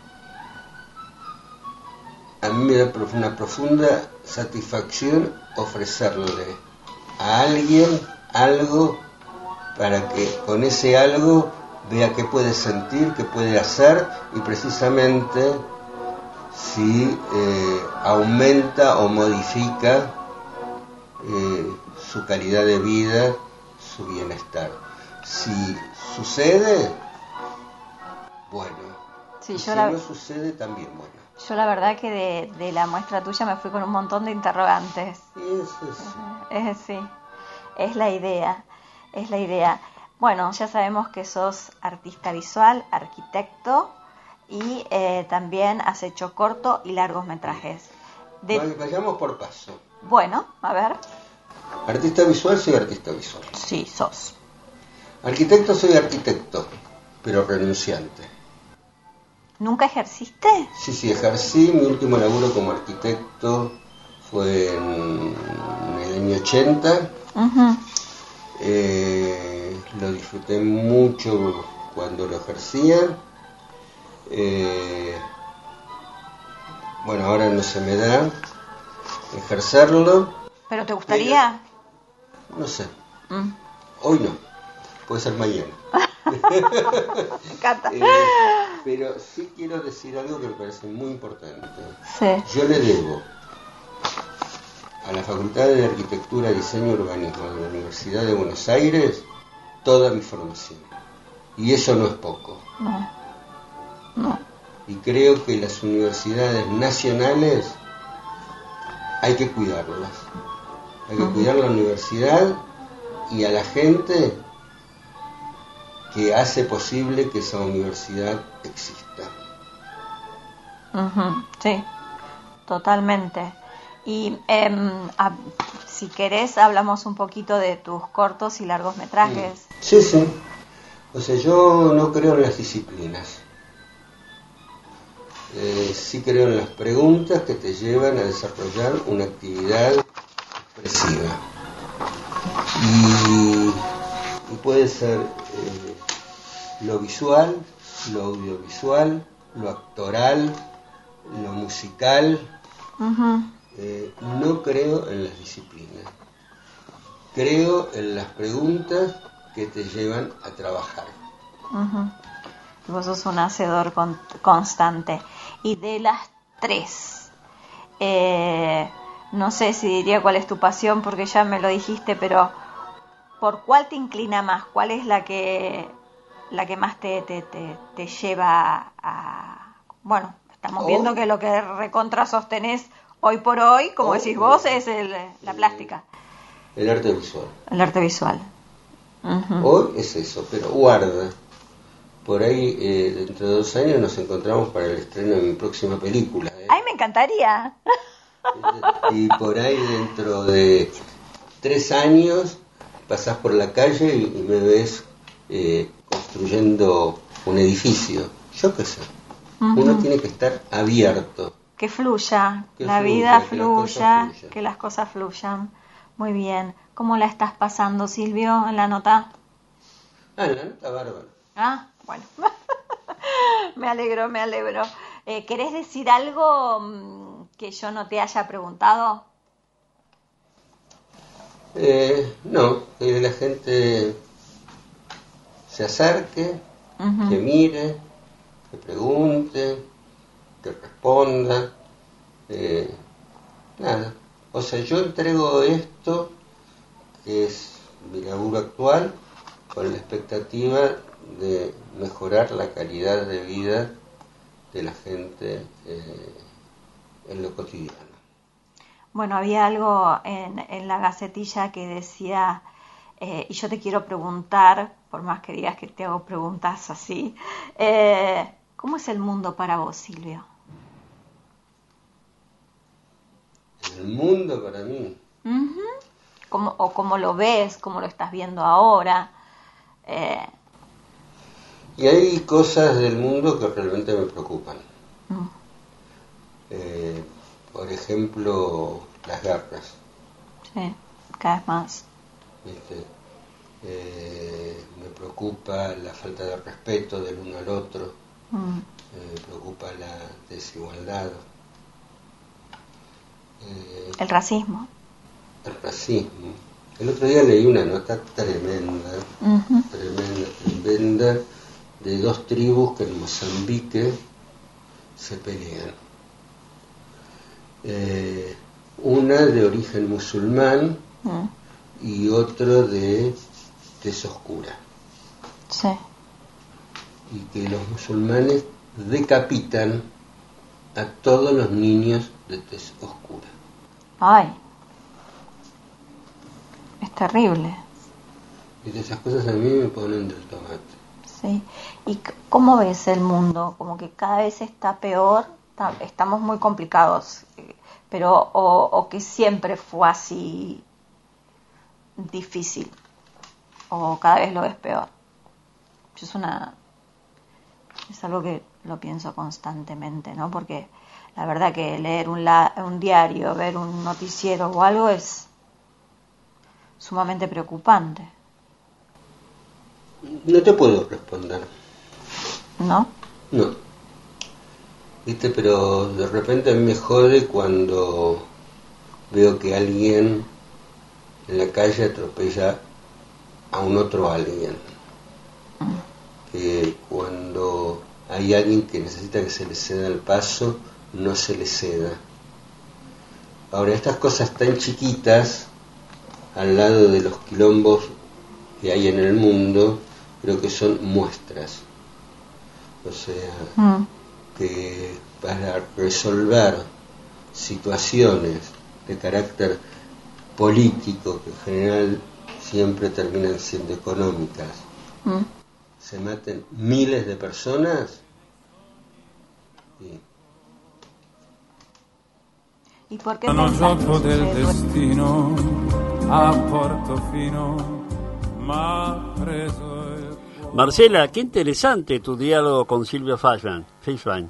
a mí me da prof- una profunda satisfacción ofrecerle a alguien algo para que con ese algo vea qué puede sentir, qué puede hacer, y precisamente si eh, aumenta o modifica eh, su calidad de vida, su bienestar. Si sucede, bueno. Sí, Y yo si la- no sucede, también bueno. Yo la verdad que de, de la muestra tuya me fui con un montón de interrogantes. Eso es. Es, sí, es la idea, es la idea. Bueno, ya sabemos que sos artista visual, arquitecto y eh, también has hecho corto y largos metrajes. De- Vay- Vayamos por paso. Bueno, a ver. Artista visual, soy artista visual. Sí, sos. Arquitecto, soy arquitecto, pero renunciante. ¿Nunca ejerciste? Sí, sí, ejercí. Mi último laburo como arquitecto fue en, en el año ochenta. Ujú. Eh, lo disfruté mucho cuando lo ejercía. Eh, bueno, ahora no se me da ejercerlo. ¿Pero te gustaría? No sé, Mm. hoy no, puede ser mañana. Me encanta. Eh, pero sí quiero decir algo que me parece muy importante. Sí. Yo le debo a la Facultad de Arquitectura, Diseño y Urbanismo de la Universidad de Buenos Aires toda mi formación. Y eso no es poco. No. No. Y creo que las universidades nacionales hay que cuidarlas. Hay que Ujú. cuidar la universidad y a la gente que hace posible que esa universidad exista. Ujú, sí, totalmente. Y em, a- si querés hablamos un poquito de tus cortos y largos metrajes. Sí, sí. O sea, yo no creo en las disciplinas. Eh, sí creo en las preguntas que te llevan a desarrollar una actividad expresiva. Y, y puede ser eh, lo visual, lo audiovisual, lo actoral, lo musical. Ujú. Eh, no creo en las disciplinas. Creo en las preguntas que te llevan a trabajar. Ujú. Vos sos un hacedor con- constante. Y de las tres, eh, no sé si diría cuál es tu pasión, porque ya me lo dijiste, pero ¿por cuál te inclina más? ¿Cuál es la que la que más te, te, te, te lleva a... Bueno, estamos Oh. viendo que lo que recontra sostenés hoy por hoy, como Oh. decís vos, es el, la plástica, El arte visual. el arte visual. Ujú. Hoy es eso, pero guarda. por ahí eh, dentro de dos años nos encontramos para el estreno de mi próxima película. ¿eh? ¡Ay, me encantaría! Y por ahí dentro de tres años pasás por la calle y, y me ves eh, construyendo un edificio. Yo qué sé. Uh-huh. Uno tiene que estar abierto. Que fluya, que la fluya, vida que fluya, las que las cosas fluyan. Muy bien. ¿Cómo la estás pasando, Silvio, en la nota? Ah, en la nota bárbaro. Ah, bueno. Me alegro, me alegro. Eh, ¿Querés decir algo mmm, que yo no te haya preguntado? Eh, no, que la gente se acerque, uh-huh. que mire, que pregunte, que responda. Eh, nada. O sea, yo entrego esto, que es mi laburo actual, con la expectativa de mejorar la calidad de vida de la gente eh, en lo cotidiano. Bueno, había algo en, en la gacetilla que decía, eh, y yo te quiero preguntar, por más que digas que te hago preguntas así, eh, ¿cómo es el mundo para vos, Silvio? El mundo para mí. Uh-huh. ¿Cómo, o cómo lo ves, cómo lo estás viendo ahora? Eh... Y hay cosas del mundo que realmente me preocupan. Uh. Eh, por ejemplo, las guerras. Sí, cada vez más. ¿Viste? Eh, me preocupa la falta de respeto del uno al otro. Uh. Eh, me preocupa la desigualdad. Eh, el racismo. El racismo. El otro día leí una nota tremenda, uh-huh. tremenda, tremenda, de dos tribus que en Mozambique se pelean. Eh, una de origen musulmán uh-huh. y otro de tez oscura. Sí. Y que los musulmanes decapitan a todos los niños de tez oscura. Ay, es terrible. Y esas cosas a mí me ponen del tomate. Sí. ¿Y cómo ves el mundo? Como que cada vez está peor, está, estamos muy complicados, pero o, o que siempre fue así difícil, o cada vez lo ves peor. Es una, es algo que lo pienso constantemente, ¿no? Porque la verdad que leer un, la, un diario, ver un noticiero o algo es sumamente preocupante. No te puedo responder. ¿No? No. Viste, pero de repente a mí me jode cuando veo que alguien en la calle atropella a un otro alguien. Mm. Que cuando hay alguien que necesita que se le ceda el paso, no se le ceda. Ahora, estas cosas tan chiquitas, al lado de los quilombos que hay en el mundo, creo que son muestras. O sea, mm. que para resolver situaciones de carácter político, que en general siempre terminan siendo económicas, mm. se maten miles de personas. Y, ¿Y por qué gioco del destino a Portofino m'ha preso el... Marcela, qué interesante tu diálogo con Silvio Fishbein.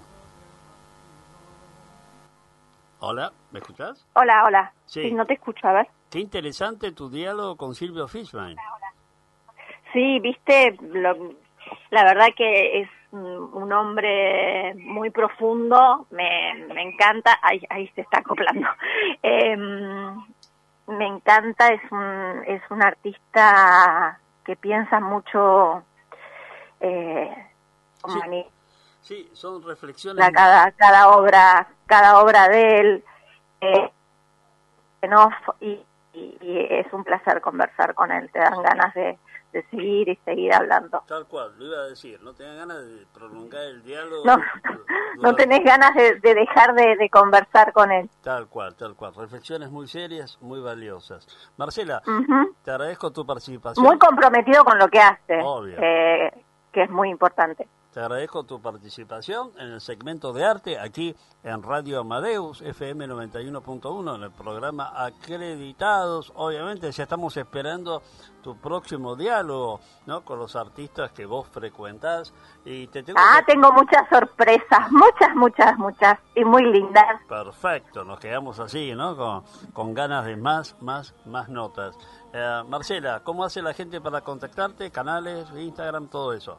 Hola, ¿me escuchás? Hola, hola. Sí. Sí, no te escucho, a ver. Qué interesante tu diálogo con Silvio Fishbein. Sí, viste, lo, la verdad que es un hombre muy profundo, me, me encanta, ahí, ahí se está acoplando, eh, me encanta, es un, es un artista que piensa mucho, eh, sí, mani- sí, son reflexiones. La, cada, cada obra, cada obra de él, eh, en off, y, y, y es un placer conversar con él, te dan ganas de de seguir y seguir hablando. Tal cual, lo iba a decir, no tenés ganas de prolongar el diálogo. No, no tenés ganas de, de dejar de, de conversar con él. Tal cual, tal cual. Reflexiones muy serias, muy valiosas. Marcela, uh-huh. te agradezco tu participación. Muy comprometido con lo que hace. Obvio. Eh, que es muy importante. Te agradezco tu participación en el segmento de arte aquí en Radio Amadeus, F M noventa y uno punto uno, en el programa Acreditados. Obviamente ya estamos esperando tu próximo diálogo, ¿no?, con los artistas que vos frecuentás. Y te tengo ah, que... tengo muchas sorpresas, muchas, muchas, muchas, y muy lindas. Perfecto, nos quedamos así, ¿no?, con, con ganas de más, más, más notas. Eh, Marcela, ¿cómo hace la gente para contactarte? Canales, Instagram, todo eso.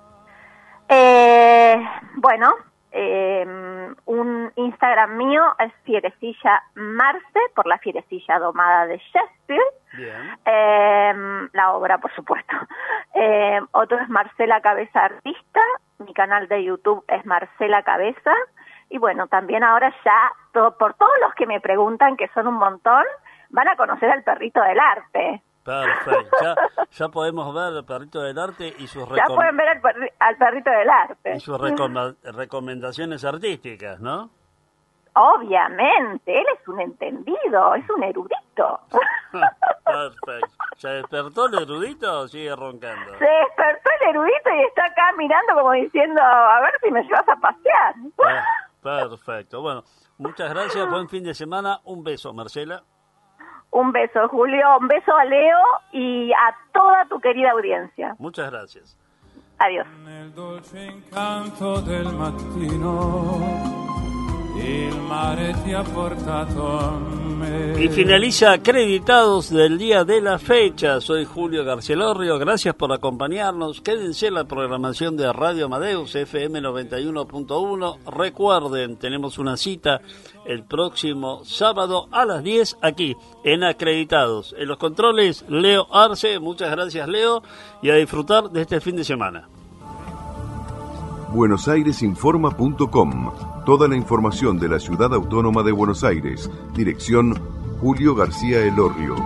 Eh, bueno, eh, un Instagram mío es Fierecilla Marce, por la Fierecilla domada de Shakespeare. Bien. Eh, la obra, por supuesto. Eh, otro es Marcela Cabeza Artista. Mi canal de YouTube es Marcela Cabeza. Y bueno, también ahora ya, todo, por todos los que me preguntan, que son un montón, van a conocer al Perrito del Arte. Perfecto, ya, ya podemos ver el Perrito del Arte y sus, ya pueden ver al, perri al Perrito del Arte. Y sus recom recomendaciones artísticas, ¿no? Obviamente, él es un entendido, es un erudito. Perfecto. ¿Se despertó el erudito o sigue roncando? Se despertó el erudito y está acá mirando como diciendo, a ver si me llevas a pasear. Perfecto. Bueno, muchas gracias, buen fin de semana. Un beso, Marcela. Un beso, Julio, un beso a Leo y a toda tu querida audiencia. Muchas gracias. Adiós. Nel dolce incanto del mattino, il mare ti ha portato a me. Y finaliza Acreditados del día de la fecha. Soy Julio Garcielorrio, gracias por acompañarnos. Quédense en la programación de Radio Amadeus, F M noventa y uno punto uno. Recuerden, tenemos una cita el próximo sábado a las diez aquí en Acreditados. En los controles, Leo Arce. Muchas gracias, Leo, y a disfrutar de este fin de semana. buenos aires informa punto com. Toda la información de la Ciudad Autónoma de Buenos Aires. Dirección Julio García Elorrio.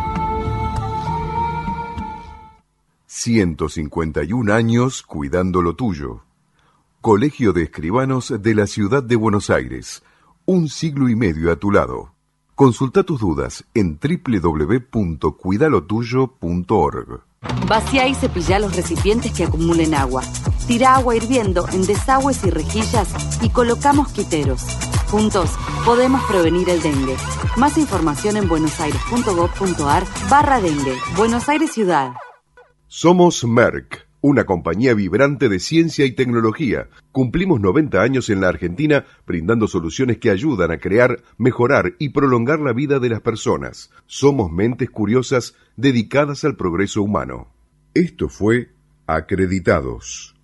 ciento cincuenta y un años cuidando lo tuyo. Colegio de Escribanos de la Ciudad de Buenos Aires. Un siglo y medio a tu lado. Consulta tus dudas en doble u doble u doble u punto cuidalo tuyo punto org. Vacía y cepilla los recipientes que acumulen agua. Tira agua hirviendo en desagües y rejillas y coloca mosquiteros. Juntos podemos prevenir el dengue. Más información en buenosaires.gov.ar barra dengue. Buenos Aires Ciudad. Somos Merck, una compañía vibrante de ciencia y tecnología. Cumplimos noventa años en la Argentina brindando soluciones que ayudan a crear, mejorar y prolongar la vida de las personas. Somos mentes curiosas dedicadas al progreso humano. Esto fue Acreditados.